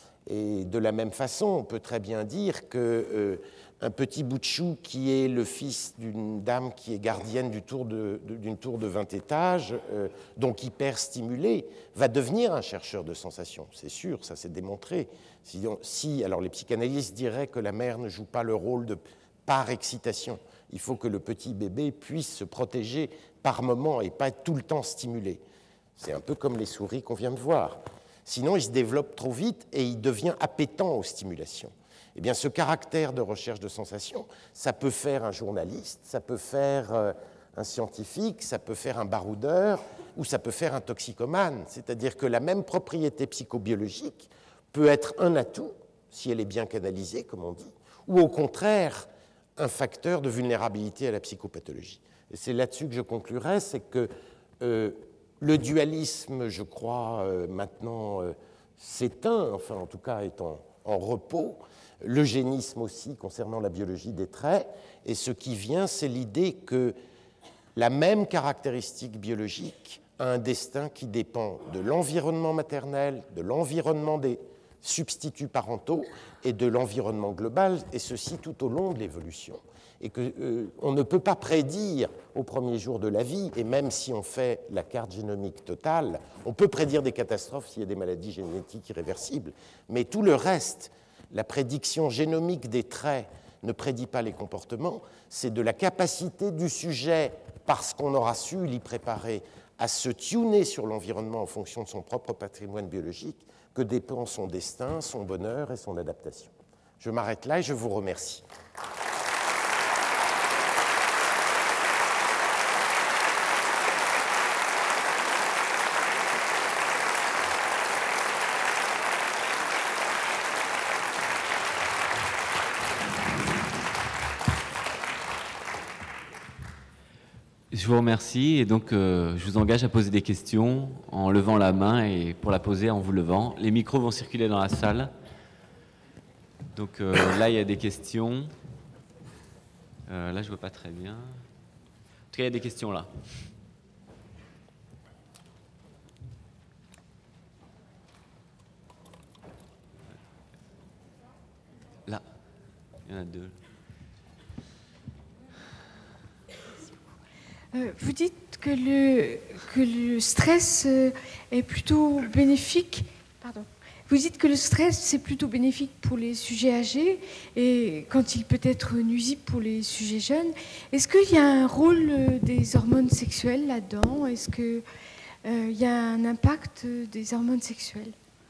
Et de la même façon, on peut très bien dire qu'un euh, petit bout de chou qui est le fils d'une dame qui est gardienne du tour de, de, d'une tour de vingt étages, euh, donc hyper stimulée, va devenir un chercheur de sensations. C'est sûr, ça s'est démontré. Si, on, si, alors les psychanalystes diraient que la mère ne joue pas le rôle de par excitation. Il faut que le petit bébé puisse se protéger par moment et pas être tout le temps stimulé. C'est un peu comme les souris qu'on vient de voir. Sinon, il se développe trop vite et il devient appétent aux stimulations. Eh bien, ce caractère de recherche de sensations, ça peut faire un journaliste, ça peut faire euh, un scientifique, ça peut faire un baroudeur ou ça peut faire un toxicomane. C'est-à-dire que la même propriété psychobiologique peut être un atout, si elle est bien canalisée, comme on dit, ou au contraire, un facteur de vulnérabilité à la psychopathologie. Et c'est là-dessus que je conclurai, c'est que euh, le dualisme, je crois, euh, maintenant euh, s'éteint, enfin en tout cas est en, en repos, l'eugénisme aussi concernant la biologie des traits, et ce qui vient, c'est l'idée que la même caractéristique biologique a un destin qui dépend de l'environnement maternel, de l'environnement des substituts parentaux et de l'environnement global, et ceci tout au long de l'évolution. Et qu'on euh, ne peut pas prédire au premier jour de la vie, et même si on fait la carte génomique totale, on peut prédire des catastrophes s'il y a des maladies génétiques irréversibles, mais tout le reste, la prédiction génomique des traits ne prédit pas les comportements, c'est de la capacité du sujet, parce qu'on aura su l'y préparer, à se tuner sur l'environnement en fonction de son propre patrimoine biologique, que dépend son destin, son bonheur et son adaptation. Je m'arrête là et je vous remercie. Je vous remercie et donc euh, je vous engage à poser des questions en levant la main et pour la poser en vous levant. Les micros vont circuler dans la salle. Donc euh, là, il y a des questions. Euh, là, je ne vois pas très bien. En tout cas, il y a des questions là. Là, il y en a deux. Euh, vous dites que le, que le stress euh, est plutôt bénéfique. Pardon. Vous dites que le stress, c'est plutôt bénéfique pour les sujets âgés et quand il peut être nuisible pour les sujets jeunes. Est-ce qu'il y a un rôle euh, des hormones sexuelles là-dedans? Est-ce qu'il euh, y a un impact des hormones sexuelles?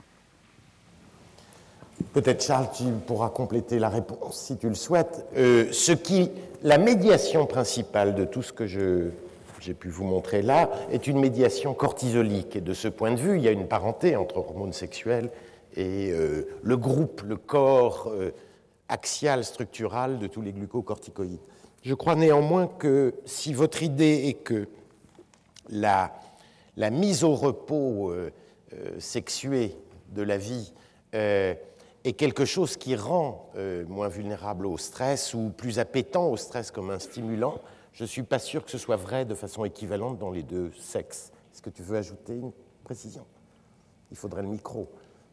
Peut-être, Charles, tu pourras compléter la réponse, si tu le souhaites. Euh, ce qui, la médiation principale de tout ce que je, j'ai pu vous montrer là est une médiation cortisolique. Et de ce point de vue, il y a une parenté entre hormones sexuelles et euh, le groupe, le corps euh, axial, structural de tous les glucocorticoïdes. Je crois néanmoins que si votre idée est que la, la mise au repos euh, euh, sexuée de la vie euh, est quelque chose qui rend euh, moins vulnérable au stress ou plus appétant au stress comme un stimulant, je ne suis pas sûr que ce soit vrai de façon équivalente dans les deux sexes. Est-ce que tu veux ajouter une précision? Il faudrait le micro.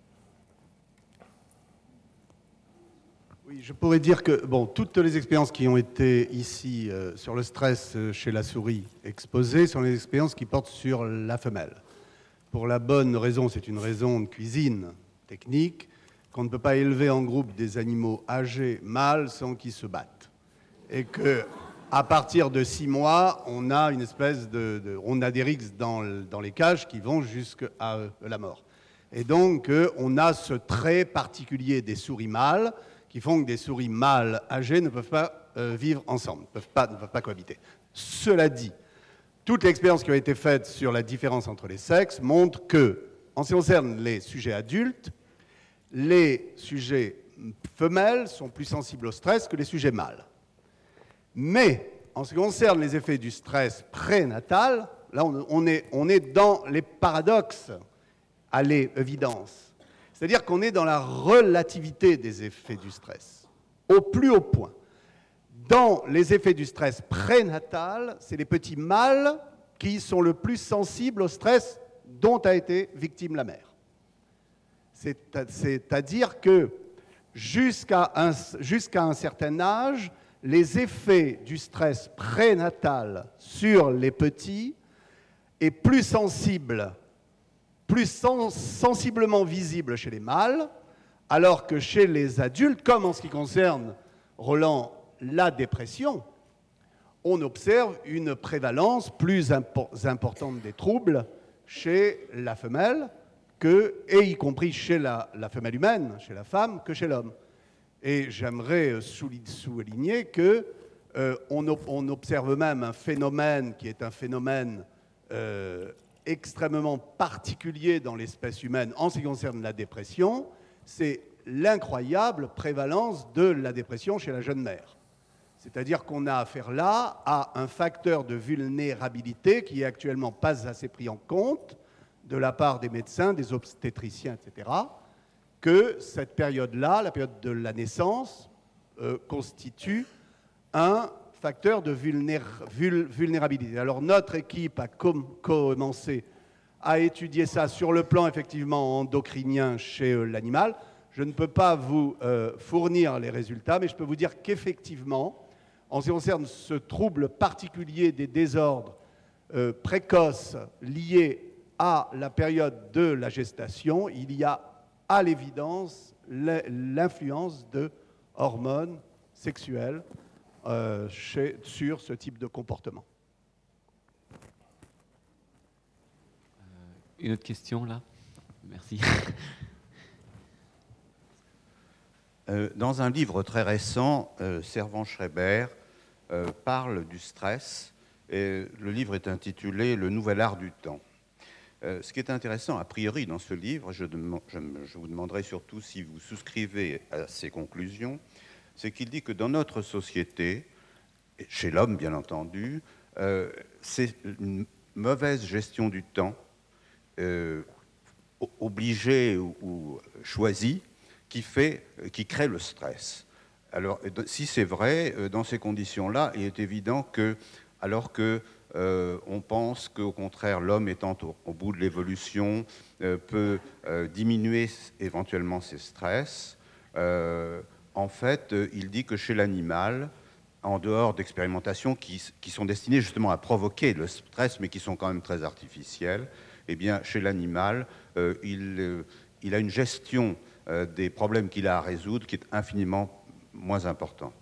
Oui, je pourrais dire que bon, toutes les expériences qui ont été ici euh, sur le stress chez la souris exposées sont les expériences qui portent sur la femelle. Pour la bonne raison, c'est une raison de cuisine technique, qu'on ne peut pas élever en groupe des animaux âgés mâles sans qu'ils se battent. Et qu'à partir de six mois, on a une espèce de... de on a des rixes dans, dans les cages qui vont jusqu'à euh, la mort. Et donc, euh, on a ce trait particulier des souris mâles qui font que des souris mâles âgées ne peuvent pas euh, vivre ensemble, ne peuvent pas, ne peuvent pas cohabiter. Cela dit, toutes les expériences qui ont été faites sur la différence entre les sexes montrent que, en ce qui concerne les sujets adultes, les sujets femelles sont plus sensibles au stress que les sujets mâles. Mais en ce qui concerne les effets du stress prénatal, là on, on, est, on est dans les paradoxes à l'évidence. C'est-à-dire qu'on est dans la relativité des effets du stress, au plus haut point. Dans les effets du stress prénatal, c'est les petits mâles qui sont le plus sensibles au stress dont a été victime la mère. C'est-à-dire que jusqu'à un, jusqu'à un certain âge, les effets du stress prénatal sur les petits est plus sensible, plus sens, sensiblement visible chez les mâles, alors que chez les adultes, comme en ce qui concerne, Roland, la dépression, on observe une prévalence plus impo- importante des troubles chez la femelle, que, et y compris chez la, la femelle humaine, chez la femme, que chez l'homme. Et j'aimerais souligner qu'on euh, on observe même un phénomène qui est un phénomène euh, extrêmement particulier dans l'espèce humaine en ce qui concerne la dépression, c'est l'incroyable prévalence de la dépression chez la jeune mère. C'est-à-dire qu'on a affaire là à un facteur de vulnérabilité qui est actuellement pas assez pris en compte de la part des médecins, des obstétriciens, et cetera, que cette période-là, la période de la naissance, euh, constitue un facteur de vulnér vul vulnérabilité. Alors notre équipe a com commencé à étudier ça sur le plan effectivement endocrinien chez euh, l'animal. Je ne peux pas vous euh, fournir les résultats, mais je peux vous dire qu'effectivement, en ce qui concerne ce trouble particulier des désordres euh, précoces liés à la période de la gestation, il y a à l'évidence l'influence de hormones sexuelles euh, chez, sur ce type de comportement. Euh, une autre question là? Merci. Euh, dans un livre très récent, euh, Servan-Schreiber euh, parle du stress. Et le livre est intitulé « Le nouvel art du temps ». Euh, ce qui est intéressant, a priori, dans ce livre, je, je, je vous demanderai surtout si vous souscrivez à ces conclusions, c'est qu'il dit que dans notre société, chez l'homme bien entendu, euh, c'est une mauvaise gestion du temps, euh, obligée ou, ou choisie, qui, fait, qui crée le stress. Alors, si c'est vrai, dans ces conditions-là, il est évident que, alors que Euh, on pense qu'au contraire, l'homme étant au, au bout de l'évolution euh, peut euh, diminuer éventuellement ses stress. Euh, en fait, euh, il dit que chez l'animal, en dehors d'expérimentations qui, qui sont destinées justement à provoquer le stress, mais qui sont quand même très artificielles, eh bien, chez l'animal, euh, il, euh, il a une gestion euh, des problèmes qu'il a à résoudre qui est infiniment moins importante.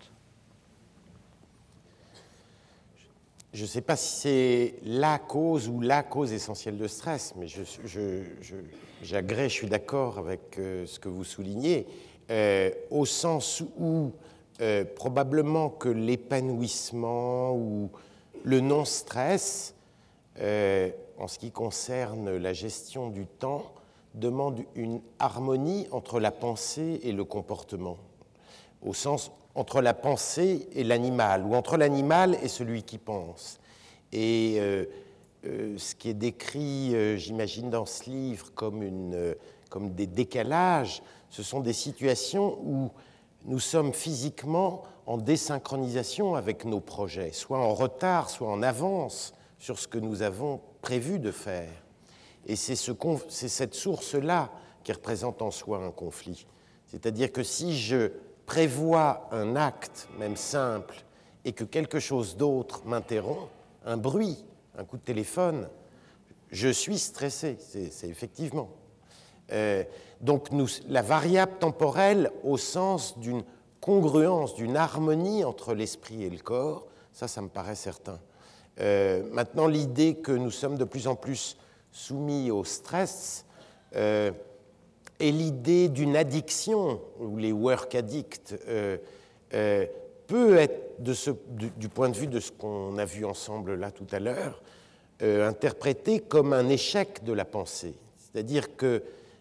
Je ne sais pas si c'est la cause ou la cause essentielle de stress, mais je, je, je, j'agrée, je suis d'accord avec euh, ce que vous soulignez, euh, au sens où euh, probablement que l'épanouissement ou le non-stress, euh, en ce qui concerne la gestion du temps, demande une harmonie entre la pensée et le comportement, au sens entre la pensée et l'animal, ou entre l'animal et celui qui pense. Et euh, euh, ce qui est décrit, euh, j'imagine, dans ce livre comme, une, euh, comme des décalages, ce sont des situations où nous sommes physiquement en désynchronisation avec nos projets, soit en retard, soit en avance sur ce que nous avons prévu de faire. Et c'est ce, c'est cette source-là qui représente en soi un conflit. C'est-à-dire que si je prévois un acte, même simple, et que quelque chose d'autre m'interrompt, un bruit, un coup de téléphone, je suis stressé, c'est, c'est effectivement. Euh, donc nous, la variable temporelle au sens d'une congruence, d'une harmonie entre l'esprit et le corps, ça, ça me paraît certain. Euh, maintenant, l'idée que nous sommes de plus en plus soumis au stress, euh, et l'idée d'une addiction, ou les work addicts, euh, euh, peut être, de ce, du, du point de vue de ce qu'on a vu ensemble là tout à l'heure, euh, interprétée comme un échec de la pensée. C'est-à-dire que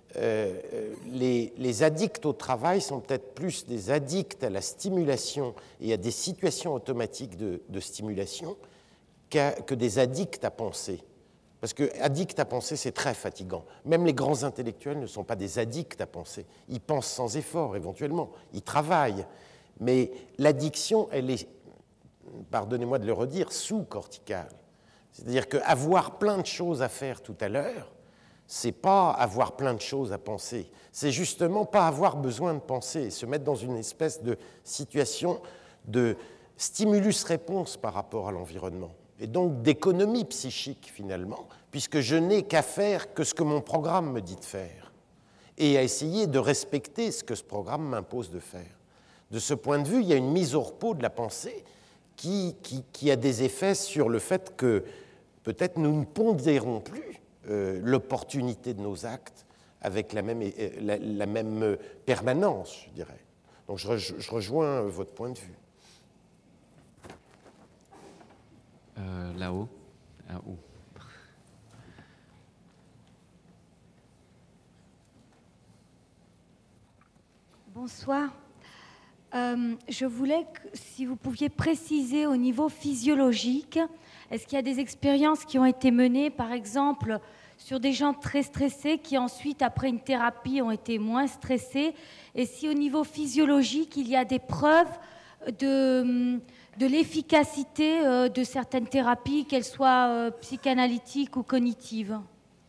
euh, les, les addicts au travail sont peut-être plus des addicts à la stimulation et à des situations automatiques de, de stimulation qu'à, que des addicts à penser. Parce que addict à penser, c'est très fatigant. Même les grands intellectuels ne sont pas des addicts à penser. Ils pensent sans effort, éventuellement. Ils travaillent. Mais l'addiction, elle est, pardonnez-moi de le redire, sous-corticale. C'est-à-dire qu'avoir plein de choses à faire tout à l'heure, c'est pas avoir plein de choses à penser. C'est justement pas avoir besoin de penser, se mettre dans une espèce de situation de stimulus-réponse par rapport à l'environnement. Et donc d'économie psychique, finalement, puisque je n'ai qu'à faire que ce que mon programme me dit de faire, et à essayer de respecter ce que ce programme m'impose de faire. De ce point de vue, il y a une mise au repos de la pensée qui, qui, qui a des effets sur le fait que peut-être nous ne pondérons plus euh, l'opportunité de nos actes avec la même, euh, la, la même permanence, je dirais. Donc je, je rejoins votre point de vue. Euh, là-haut. Ah, où? Bonsoir. Euh, je voulais que si vous pouviez préciser au niveau physiologique, est-ce qu'il y a des expériences qui ont été menées, par exemple, sur des gens très stressés qui ensuite, après une thérapie, ont été moins stressés, et si au niveau physiologique, il y a des preuves de... de l'efficacité euh, de certaines thérapies, qu'elles soient euh, psychanalytiques ou cognitives?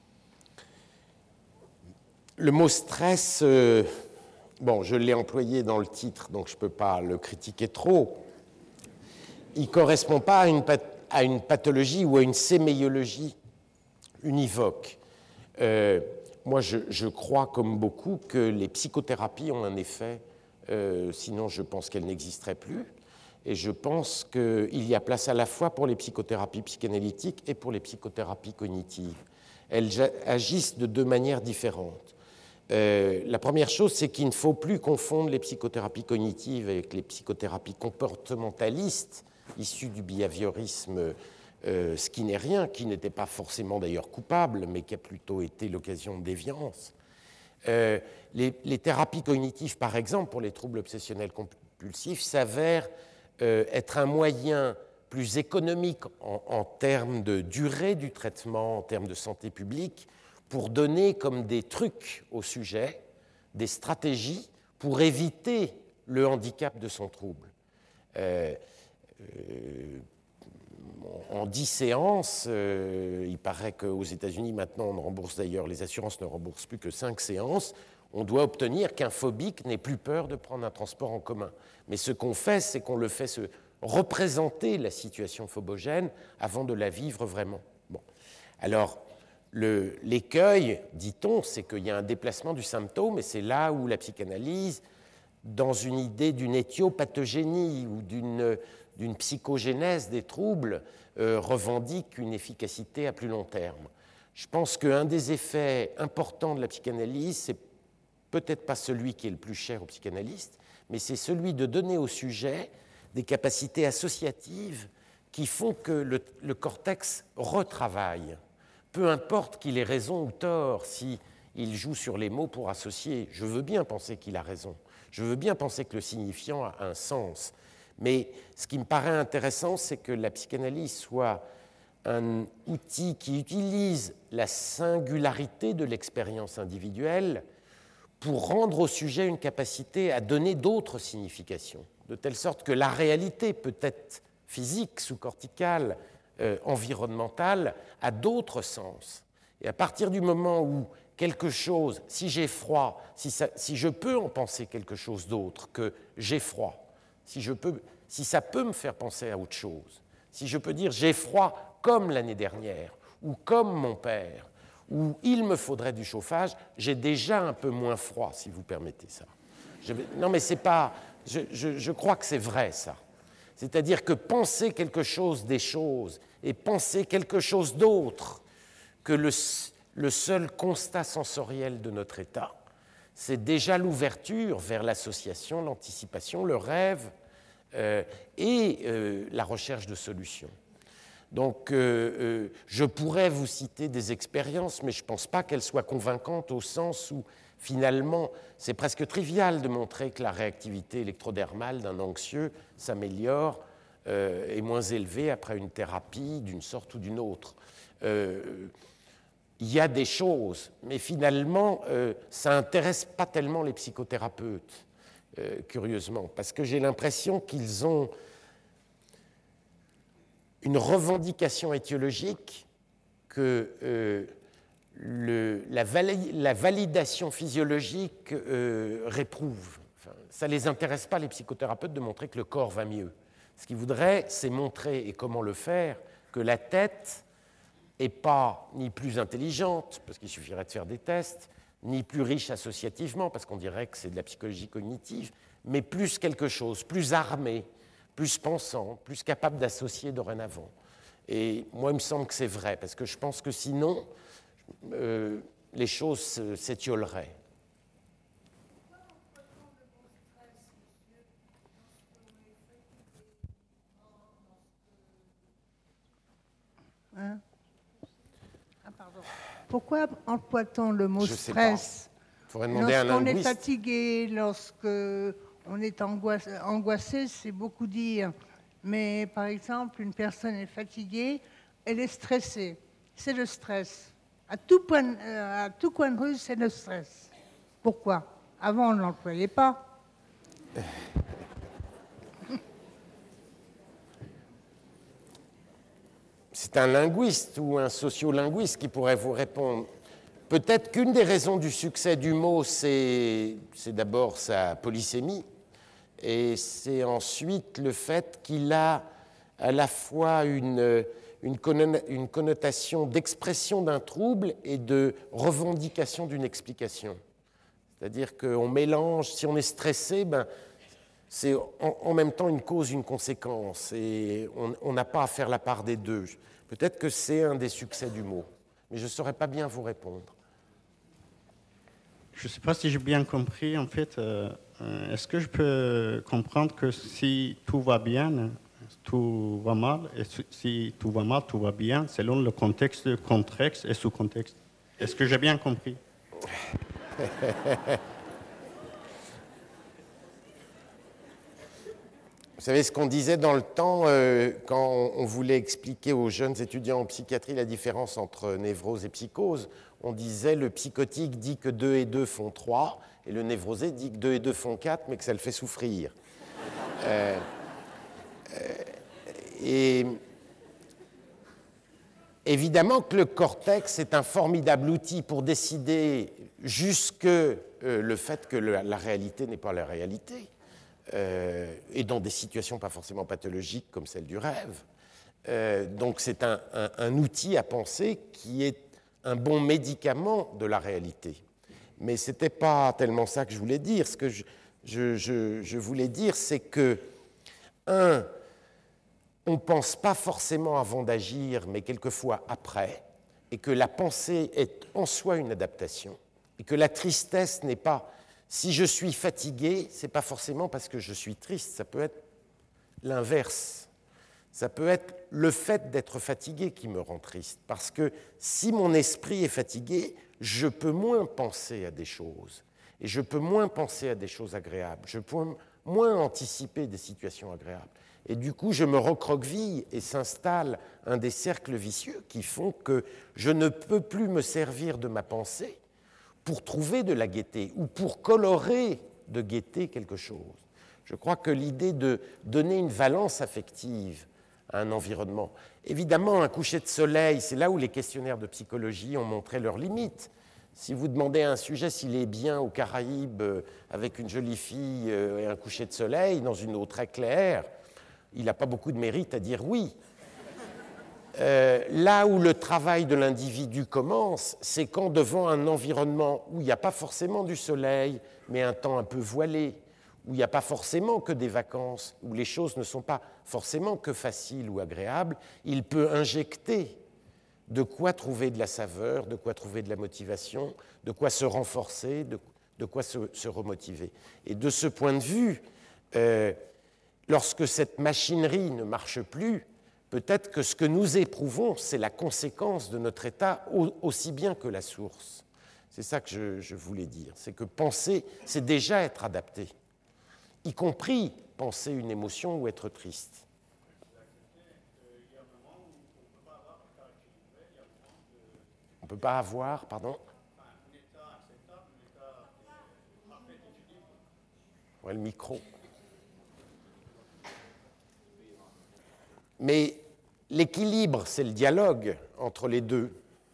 Le mot stress, euh, bon, je l'ai employé dans le titre, donc je ne peux pas le critiquer trop. Il ne correspond pas à une, à une pathologie ou à une séméiologie univoque. Euh, moi, je, je crois, comme beaucoup, que les psychothérapies ont un effet, euh, sinon je pense qu'elles n'existeraient plus. Et je pense qu'il y a place à la fois pour les psychothérapies psychanalytiques et pour les psychothérapies cognitives. Elles agissent de deux manières différentes. Euh, la première chose, c'est qu'il ne faut plus confondre les psychothérapies cognitives avec les psychothérapies comportementalistes issues du behaviorisme euh, skinnérien, qui n'était pas forcément d'ailleurs coupable, mais qui a plutôt été l'occasion de déviance. Euh, les, les thérapies cognitives, par exemple, pour les troubles obsessionnels compulsifs, s'avèrent Euh, être un moyen plus économique en, en termes de durée du traitement, en termes de santé publique, pour donner comme des trucs au sujet, des stratégies pour éviter le handicap de son trouble. Euh, euh, en dix séances, euh, il paraît qu'aux États-Unis, maintenant, on rembourse d'ailleurs, les assurances ne remboursent plus que cinq séances, on doit obtenir qu'un phobique n'ait plus peur de prendre un transport en commun. Mais ce qu'on fait, c'est qu'on le fait se représenter la situation phobogène avant de la vivre vraiment. Bon. Alors, le, l'écueil, dit-on, c'est qu'il y a un déplacement du symptôme, et c'est là où la psychanalyse, dans une idée d'une éthiopathogénie ou d'une, d'une psychogénèse des troubles, euh, revendique une efficacité à plus long terme. Je pense qu'un des effets importants de la psychanalyse, c'est peut-être pas celui qui est le plus cher aux psychanalystes, mais c'est celui de donner au sujet des capacités associatives qui font que le, le cortex retravaille. Peu importe qu'il ait raison ou tort, s'il joue sur les mots pour associer. Je veux bien penser qu'il a raison. Je veux bien penser que le signifiant a un sens. Mais ce qui me paraît intéressant, c'est que la psychanalyse soit un outil qui utilise la singularité de l'expérience individuelle pour rendre au sujet une capacité à donner d'autres significations, de telle sorte que la réalité peut être physique, sous-corticale, euh, environnementale, a d'autres sens. Et à partir du moment où quelque chose, si j'ai froid, si, ça, si je peux en penser quelque chose d'autre que j'ai froid, si, je peux, si ça peut me faire penser à autre chose, si je peux dire j'ai froid comme l'année dernière, ou comme mon père, où il me faudrait du chauffage, j'ai déjà un peu moins froid, si vous permettez ça. Je, non, mais c'est pas... Je, je, je crois que c'est vrai, ça. C'est-à-dire que penser quelque chose des choses et penser quelque chose d'autre que le, le seul constat sensoriel de notre état, c'est déjà l'ouverture vers l'association, l'anticipation, le rêve euh, et euh, la recherche de solutions. Donc, euh, euh, je pourrais vous citer des expériences, mais je ne pense pas qu'elles soient convaincantes au sens où, finalement, c'est presque trivial de montrer que la réactivité électrodermale d'un anxieux s'améliore, euh, est moins élevée après une thérapie d'une sorte ou d'une autre. Euh, il y a des choses, mais finalement, euh, ça n'intéresse pas tellement les psychothérapeutes, euh, curieusement, parce que j'ai l'impression qu'ils ont une revendication étiologique que euh, le, la, vali la validation physiologique euh, réprouve. Enfin, ça ne les intéresse pas, les psychothérapeutes, de montrer que le corps va mieux. Ce qu'ils voudraient, c'est montrer, et comment le faire, que la tête n'est pas ni plus intelligente, parce qu'il suffirait de faire des tests, ni plus riche associativement, parce qu'on dirait que c'est de la psychologie cognitive, mais plus quelque chose, plus armé, plus pensant, plus capable d'associer dorénavant. Et moi, il me semble que c'est vrai, parce que je pense que sinon, euh, les choses s'étioleraient. Hein? Ah, pardon. Pourquoi emploie-t-on le mot Je sais stress demander à un lorsqu'on est linguiste. fatigué, lorsqu'on est angoissé, angoissé, c'est beaucoup dire. Mais par exemple, une personne est fatiguée, elle est stressée. C'est le stress. À tout, point, à tout coin de rue, c'est le stress. Pourquoi? Avant, on ne l'employait pas. C'est un linguiste ou un sociolinguiste qui pourrait vous répondre. Peut-être qu'une des raisons du succès du mot, c'est d'abord sa polysémie, et c'est ensuite le fait qu'il a à la fois une, une, une connotation d'expression d'un trouble et de revendication d'une explication. C'est-à-dire qu'on mélange, si on est stressé, ben, c'est en, en même temps une cause, une conséquence, et on n'a pas à faire la part des deux. Peut-être que c'est un des succès du mot, mais je ne saurais pas bien vous répondre. Je ne sais pas si j'ai bien compris, en fait. Euh, Est-ce que je peux comprendre que si tout va bien, tout va mal, et si tout va mal, tout va bien, selon le contexte, contexte et sous-contexte? Est-ce que j'ai bien compris? Vous savez ce qu'on disait dans le temps, euh, quand on voulait expliquer aux jeunes étudiants en psychiatrie la différence entre névrose et psychose, on disait le psychotique dit que deux et deux font trois, et le névrosé dit que deux et deux font quatre, mais que ça le fait souffrir. euh, euh, et évidemment que le cortex est un formidable outil pour décider jusque euh, le fait que le, la réalité n'est pas la réalité. Euh, et dans des situations pas forcément pathologiques comme celle du rêve. Euh, donc c'est un, un, un outil à penser qui est un bon médicament de la réalité. Mais ce n'était pas tellement ça que je voulais dire. Ce que je, je, je, je voulais dire, c'est que, un, on ne pense pas forcément avant d'agir, mais quelquefois après, et que la pensée est en soi une adaptation, et que la tristesse n'est pas... Si je suis fatigué, ce n'est pas forcément parce que je suis triste, ça peut être l'inverse. Ça peut être le fait d'être fatigué qui me rend triste. Parce que si mon esprit est fatigué, je peux moins penser à des choses. Et je peux moins penser à des choses agréables. Je peux moins anticiper des situations agréables. Et du coup, je me recroqueville et s'installe un des cercles vicieux qui font que je ne peux plus me servir de ma pensée pour trouver de la gaieté ou pour colorer de gaieté quelque chose. Je crois que l'idée de donner une valence affective à un environnement, évidemment, un coucher de soleil, c'est là où les questionnaires de psychologie ont montré leurs limites. Si vous demandez à un sujet s'il est bien aux Caraïbes avec une jolie fille et un coucher de soleil dans une eau très claire, il n'a pas beaucoup de mérite à dire oui. Euh, là où le travail de l'individu commence, c'est quand devant un environnement où il n'y a pas forcément du soleil, mais un temps un peu voilé, où il n'y a pas forcément que des vacances, où les choses ne sont pas forcément que faciles ou agréables, il peut injecter de quoi trouver de la saveur, de quoi trouver de la motivation, de quoi se renforcer, de, de quoi se, se remotiver. Et de ce point de vue, euh, lorsque cette machinerie ne marche plus, peut-être que ce que nous éprouvons, c'est la conséquence de notre état aussi bien que la source. C'est ça que je, je voulais dire. C'est que penser, c'est déjà être adapté, y compris penser une émotion ou être triste. On ne peut pas avoir, pardon. Ouais, le micro. Mais l'équilibre, c'est le dialogue entre les deux.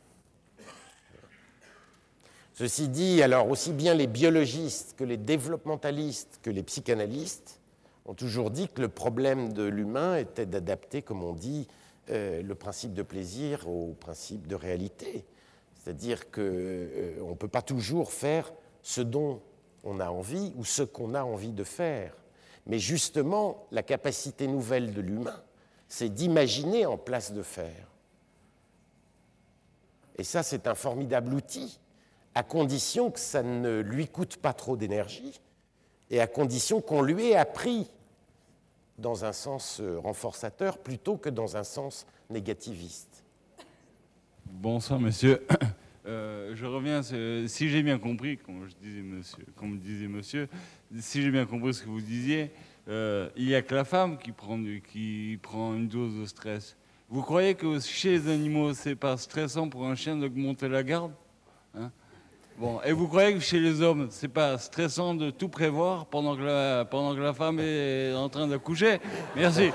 Ceci dit, alors aussi bien les biologistes que les développementalistes que les psychanalystes ont toujours dit que le problème de l'humain était d'adapter, comme on dit, euh, le principe de plaisir au principe de réalité. C'est-à-dire qu'on euh, ne peut pas toujours faire ce dont on a envie ou ce qu'on a envie de faire. Mais justement, la capacité nouvelle de l'humain, c'est d'imaginer en place de faire. Et ça, c'est un formidable outil, à condition que ça ne lui coûte pas trop d'énergie et à condition qu'on lui ait appris dans un sens renforçateur plutôt que dans un sens négativiste. Bonsoir, monsieur. Euh, je reviens, si j'ai bien compris, comme je disais monsieur, comme disait monsieur, si j'ai bien compris ce que vous disiez, euh, il n'y a que la femme qui prend, du, qui prend une dose de stress. Vous croyez que chez les animaux, c'est pas stressant pour un chien d'augmenter la garde, hein? Bon, et vous croyez que chez les hommes, c'est pas stressant de tout prévoir pendant que la, pendant que la femme est en train d'accoucher? Merci.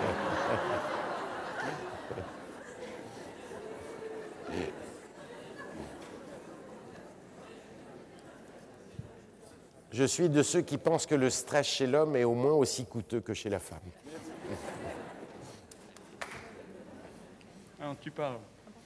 Je suis de ceux qui pensent que le stress chez l'homme est au moins aussi coûteux que chez la femme. Ah, tu parles.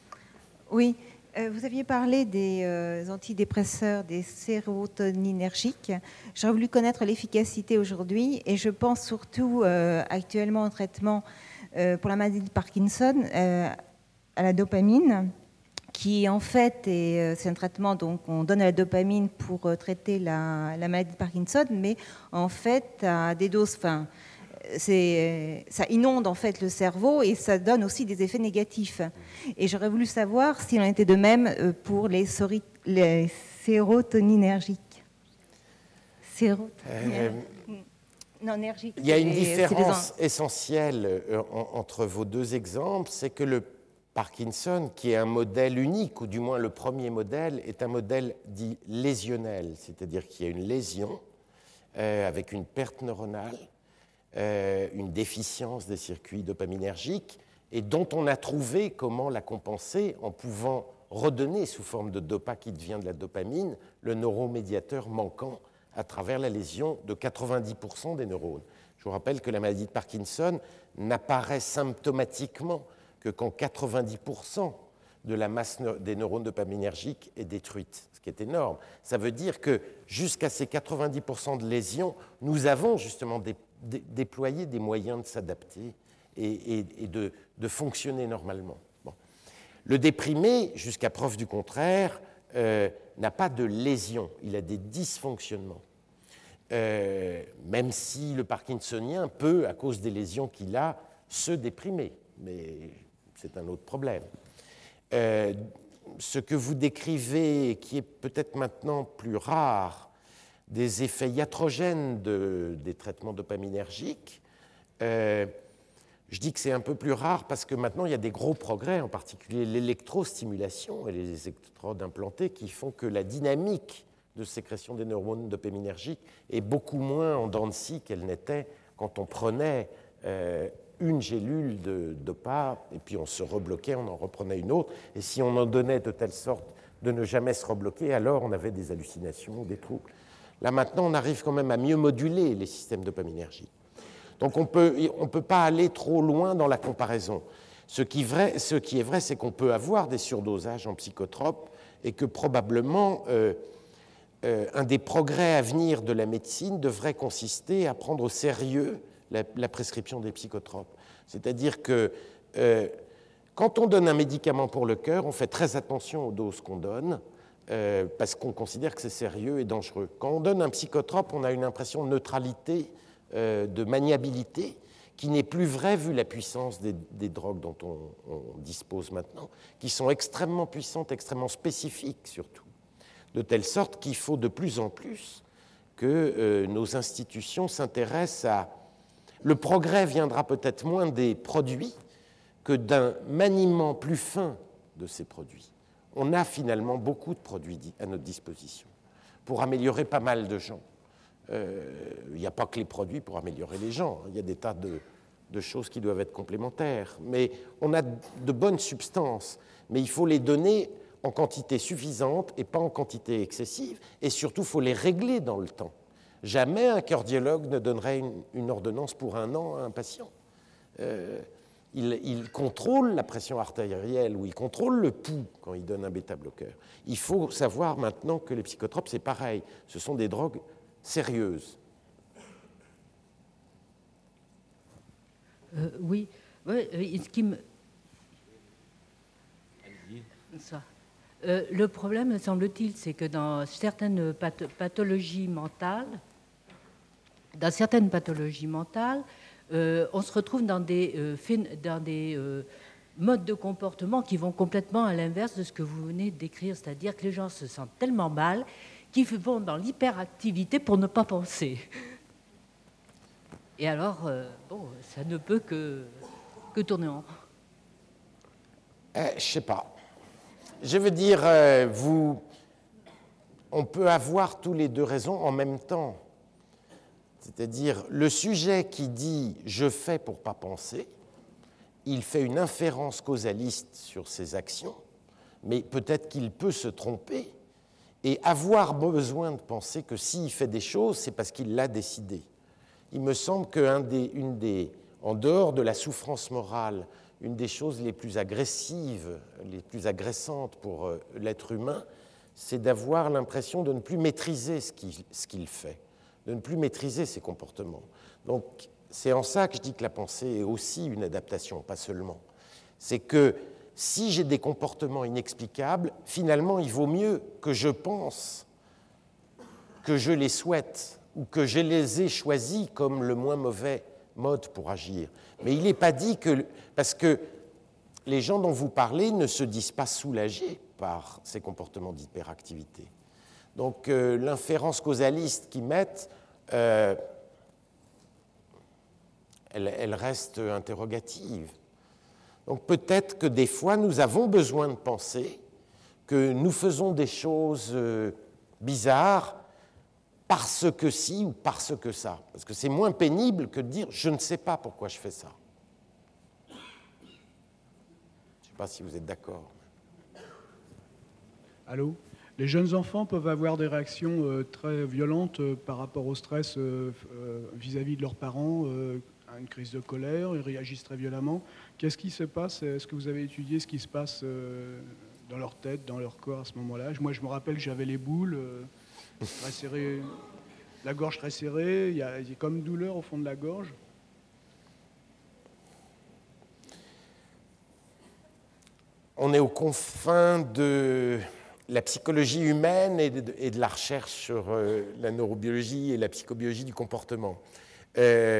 Oui, euh, vous aviez parlé des euh, antidépresseurs, des sérotoninergiques. J'aurais voulu connaître l'efficacité aujourd'hui et je pense surtout euh, actuellement en traitement euh, pour la maladie de Parkinson euh, à la dopamine, qui en fait est, c'est un traitement, donc on donne la dopamine pour euh, traiter la, la maladie de Parkinson, mais en fait à des doses, enfin, c'est, ça inonde en fait le cerveau et ça donne aussi des effets négatifs. Et j'aurais voulu savoir s'il en était de même pour les, sori, les sérotoninergiques. Sérotoninergiques. Euh, non, énergiques. Il y a une différence essentielle entre vos deux exemples, c'est que le Parkinson, qui est un modèle unique, ou du moins le premier modèle, est un modèle dit lésionnel, c'est-à-dire qu'il y a une lésion euh, avec une perte neuronale, euh, une déficience des circuits dopaminergiques, et dont on a trouvé comment la compenser en pouvant redonner sous forme de dopa qui devient de la dopamine le neuromédiateur manquant à travers la lésion de quatre-vingt-dix pour cent des neurones. Je vous rappelle que la maladie de Parkinson n'apparaît symptomatiquement que quand quatre-vingt-dix pour cent de la masse des neurones dopaminergiques est détruite, ce qui est énorme. Ça veut dire que jusqu'à ces quatre-vingt-dix pour cent de lésions, nous avons justement dé, dé, déployé des moyens de s'adapter et, et, et de, de fonctionner normalement. Bon. Le déprimé, jusqu'à preuve du contraire, euh, n'a pas de lésions, il a des dysfonctionnements. Euh, même si le parkinsonien peut, à cause des lésions qu'il a, se déprimer, mais c'est un autre problème. Euh, ce que vous décrivez, qui est peut-être maintenant plus rare, des effets iatrogènes de, des traitements dopaminergiques, euh, je dis que c'est un peu plus rare parce que maintenant il y a des gros progrès, en particulier l'électrostimulation et les électrodes implantées, qui font que la dynamique de sécrétion des neurones dopaminergiques est beaucoup moins en dents de scie qu'elle n'était quand on prenait euh, une gélule de dopa, et puis on se rebloquait, on en reprenait une autre, et si on en donnait de telle sorte de ne jamais se rebloquer, alors on avait des hallucinations, des troubles. Là maintenant, on arrive quand même à mieux moduler les systèmes dopaminergiques. Donc on peut, on peut pas aller trop loin dans la comparaison. Ce qui, vrai, ce qui est vrai, c'est qu'on peut avoir des surdosages en psychotropes, et que probablement euh, euh, un des progrès à venir de la médecine devrait consister à prendre au sérieux La, la prescription des psychotropes. C'est-à-dire que euh, quand on donne un médicament pour le cœur, on fait très attention aux doses qu'on donne euh, parce qu'on considère que c'est sérieux et dangereux. Quand on donne un psychotrope, on a une impression de neutralité, euh, de maniabilité qui n'est plus vrai vu la puissance des, des drogues dont on, on dispose maintenant, qui sont extrêmement puissantes, extrêmement spécifiques surtout, de telle sorte qu'il faut de plus en plus que euh, nos institutions s'intéressent à... Le progrès viendra peut-être moins des produits que d'un maniement plus fin de ces produits. On a finalement beaucoup de produits à notre disposition pour améliorer pas mal de gens. Il euh, n'y a pas que les produits pour améliorer les gens, il y a des tas de, de choses qui doivent être complémentaires. Mais on a de bonnes substances, mais il faut les donner en quantité suffisante et pas en quantité excessive, et surtout, il faut les régler dans le temps. Jamais un cardiologue ne donnerait une, une ordonnance pour un an à un patient. Euh, il, il contrôle la pression artérielle ou il contrôle le pouls quand il donne un bêta-bloqueur. Il faut savoir maintenant que les psychotropes, c'est pareil, ce sont des drogues sérieuses. Euh, oui, oui euh, ce qui me... Ça. Euh, le problème, me semble-t-il, c'est que dans certaines path- pathologies mentales, dans certaines pathologies mentales, euh, on se retrouve dans des, euh, phén- dans des euh, modes de comportement qui vont complètement à l'inverse de ce que vous venez de décrire, c'est-à-dire que les gens se sentent tellement mal qu'ils vont dans l'hyperactivité pour ne pas penser. Et alors, euh, bon, ça ne peut que, que tourner en rond. Euh, je ne sais pas. Je veux dire, euh, vous, on peut avoir tous les deux raisons en même temps. C'est-à-dire, le sujet qui dit « je fais pour ne pas penser », il fait une inférence causaliste sur ses actions, mais peut-être qu'il peut se tromper et avoir besoin de penser que s'il fait des choses, c'est parce qu'il l'a décidé. Il me semble qu'une des, une des, en dehors de la souffrance morale, une des choses les plus agressives, les plus agressantes pour euh, l'être humain, c'est d'avoir l'impression de ne plus maîtriser ce qu'il, ce qu'il fait, de ne plus maîtriser ses comportements. Donc, c'est en ça que je dis que la pensée est aussi une adaptation, pas seulement. C'est que si j'ai des comportements inexplicables, finalement, il vaut mieux que je pense que je les souhaite ou que je les ai choisis comme le moins mauvais mode pour agir. Mais il n'est pas dit que... Parce que les gens dont vous parlez ne se disent pas soulagés par ces comportements d'hyperactivité. Donc, euh, l'inférence causaliste qu'ils mettent, euh, elle, elle reste interrogative. Donc peut-être que des fois, nous avons besoin de penser que nous faisons des choses euh, bizarres parce que si ou parce que ça. Parce que c'est moins pénible que de dire « je ne sais pas pourquoi je fais ça ». Je ne sais pas si vous êtes d'accord. Allô ? Les jeunes enfants peuvent avoir des réactions euh, très violentes euh, par rapport au stress euh, euh, vis-à-vis de leurs parents, euh, à une crise de colère, ils réagissent très violemment. Qu'est-ce qui se passe ? Est-ce que vous avez étudié ce qui se passe euh, dans leur tête, dans leur corps à ce moment-là ? Moi, je me rappelle que j'avais les boules, euh, très serrées, la gorge très serrée, il y a, il y a comme une douleur au fond de la gorge. On est aux confins de la psychologie humaine et de, et de la recherche sur euh, la neurobiologie et la psychobiologie du comportement. Euh,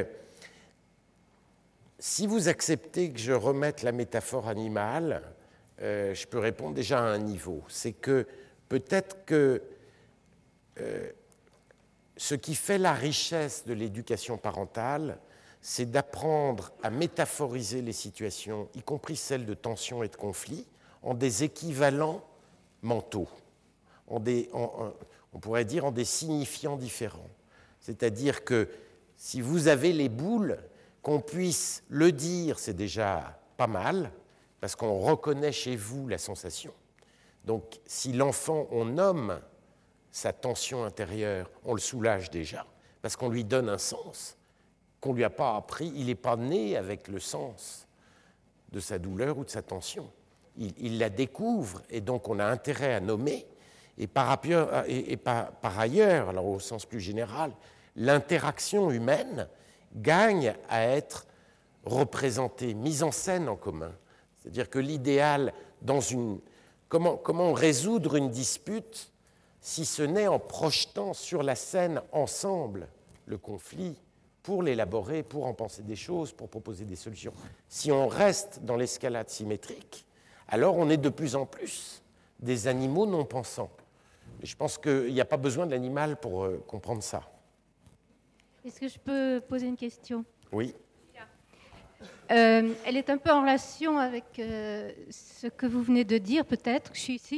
si vous acceptez que je remette la métaphore animale, euh, je peux répondre déjà à un niveau. C'est que peut-être que euh, ce qui fait la richesse de l'éducation parentale, c'est d'apprendre à métaphoriser les situations, y compris celles de tension et de conflit, en des équivalents mentaux, en des, en, en, on pourrait dire en des signifiants différents. C'est-à-dire que si vous avez les boules, qu'on puisse le dire, c'est déjà pas mal, parce qu'on reconnaît chez vous la sensation. Donc, si l'enfant, on nomme sa tension intérieure, on le soulage déjà, parce qu'on lui donne un sens qu'on ne lui a pas appris. Il n'est pas né avec le sens de sa douleur ou de sa tension. Il, il la découvre, et donc on a intérêt à nommer. Et par, et, et par, par ailleurs, alors au sens plus général, l'interaction humaine gagne à être représentée, mise en scène en commun. C'est-à-dire que l'idéal, dans une... Comment, comment résoudre une dispute si ce n'est en projetant sur la scène ensemble le conflit pour l'élaborer, pour en penser des choses, pour proposer des solutions. Si on reste dans l'escalade symétrique, alors on est de plus en plus des animaux non pensants. Et je pense qu'il n'y a pas besoin de l'animal pour euh, comprendre ça. Est-ce que je peux poser une question? Oui. Euh, elle est un peu en relation avec euh, ce que vous venez de dire, peut-être. Je suis ici.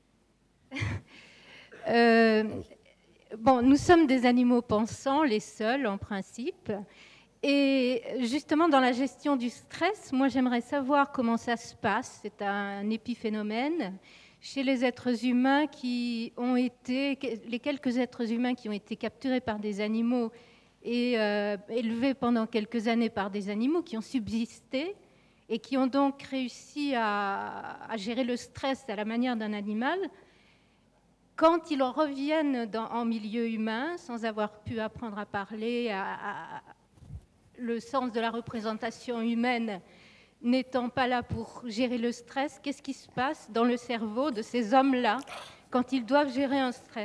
euh, bon, nous sommes des animaux pensants, les seuls en principe. Et justement, dans la gestion du stress, moi j'aimerais savoir comment ça se passe. C'est un épiphénomène chez les êtres humains qui ont été, les quelques êtres humains qui ont été capturés par des animaux et euh, élevés pendant quelques années par des animaux qui ont subsisté et qui ont donc réussi à, à gérer le stress à la manière d'un animal. Quand ils reviennent dans, en milieu humain, sans avoir pu apprendre à parler, à, à, le sens de la représentation humaine n'étant pas là pour gérer le stress, qu'est-ce qui se passe dans le cerveau de ces hommes-là quand ils doivent gérer un stress ?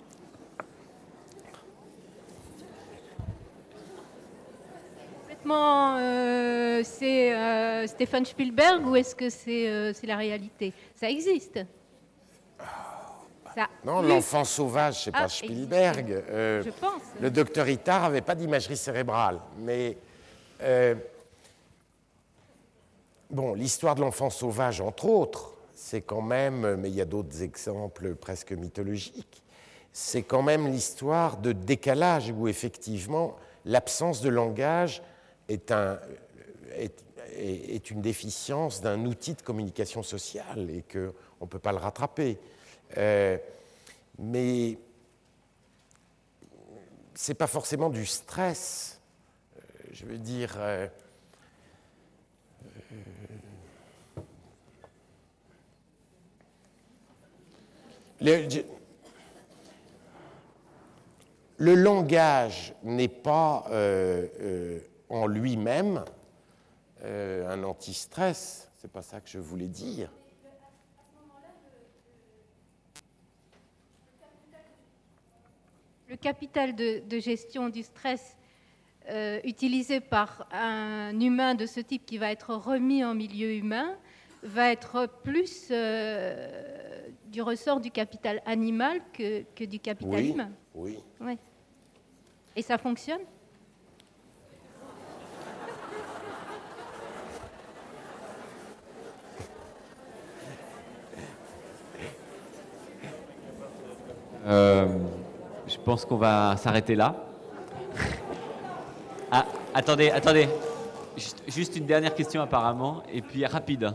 Euh, c'est euh, Stéphane Spielberg ou est-ce que c'est euh, c'est la réalité? Ça existe. Ça non, l'enfant sauvage, c'est ah, pas Spielberg. Euh, Je pense. Le docteur Itard n'avait pas d'imagerie cérébrale. Mais euh, bon, l'histoire de l'enfant sauvage, entre autres, c'est quand même, mais il y a d'autres exemples presque mythologiques, c'est quand même l'histoire de décalage où effectivement l'absence de langage est, un, est, est une déficience d'un outil de communication sociale et qu'on ne peut pas le rattraper. Euh, mais ce n'est pas forcément du stress. Euh, je veux dire... Euh, euh, le, le langage n'est pas... Euh, euh, en lui-même euh, un anti-stress, c'est pas ça que je voulais dire. Le capital de, de gestion du stress euh, utilisé par un humain de ce type qui va être remis en milieu humain va être plus euh, du ressort du capital animal que, que du capital oui, humain. Oui. Ouais. Et ça fonctionne ? Euh, je pense qu'on va s'arrêter là. Ah, attendez, attendez. Juste, juste une dernière question apparemment, et puis rapide.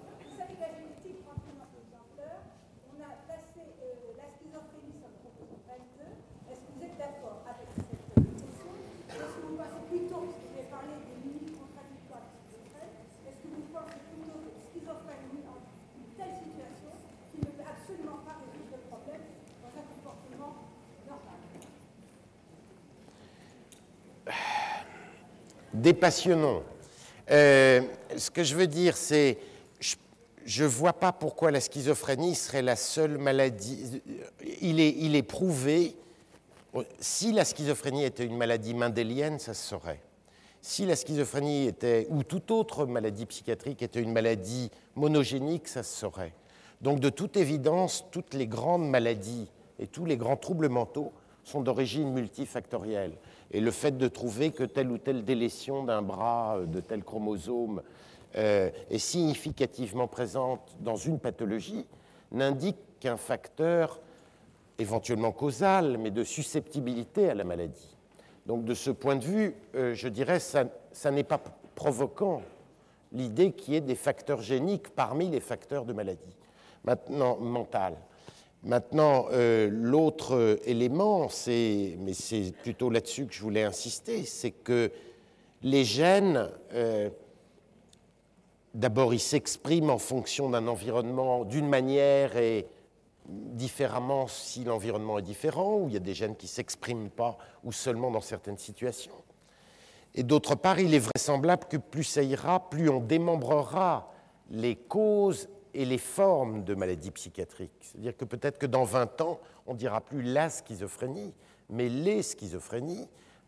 Dépassionnant. Euh, ce que je veux dire, c'est je ne vois pas pourquoi la schizophrénie serait la seule maladie. Il est, il est prouvé, si la schizophrénie était une maladie mendélienne, ça se saurait. Si la schizophrénie était, ou toute autre maladie psychiatrique était une maladie monogénique, ça se saurait. Donc de toute évidence, toutes les grandes maladies et tous les grands troubles mentaux sont d'origine multifactorielle. Et le fait de trouver que telle ou telle délétion d'un bras, de tel chromosome, euh, est significativement présente dans une pathologie n'indique qu'un facteur éventuellement causal, mais de susceptibilité à la maladie. Donc de ce point de vue, euh, je dirais que ça, ça n'est pas provoquant l'idée qu'il y ait des facteurs géniques parmi les facteurs de maladie maintenant mentale. Maintenant, euh, l'autre élément, c'est, mais c'est plutôt là-dessus que je voulais insister, c'est que les gènes, euh, d'abord, ils s'expriment en fonction d'un environnement d'une manière et différemment si l'environnement est différent, ou il y a des gènes qui ne s'expriment pas, ou seulement dans certaines situations. Et d'autre part, il est vraisemblable que plus ça ira, plus on démembrera les causes et les formes de maladies psychiatriques. C'est-à-dire que peut-être que dans vingt ans, on ne dira plus la schizophrénie, mais les schizophrénies,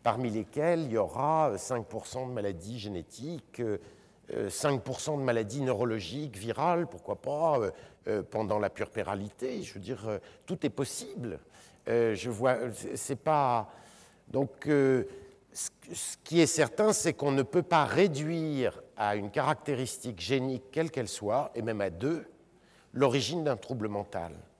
parmi lesquels il y aura cinq pour cent de maladies génétiques, cinq pour cent de maladies neurologiques, virales, pourquoi pas, pendant la puerpéralité. Je veux dire, tout est possible. Je vois, c'est pas... Donc, ce qui est certain, c'est qu'on ne peut pas réduire à une caractéristique génique, quelle qu'elle soit, et même à deux, l'origine d'un trouble mental.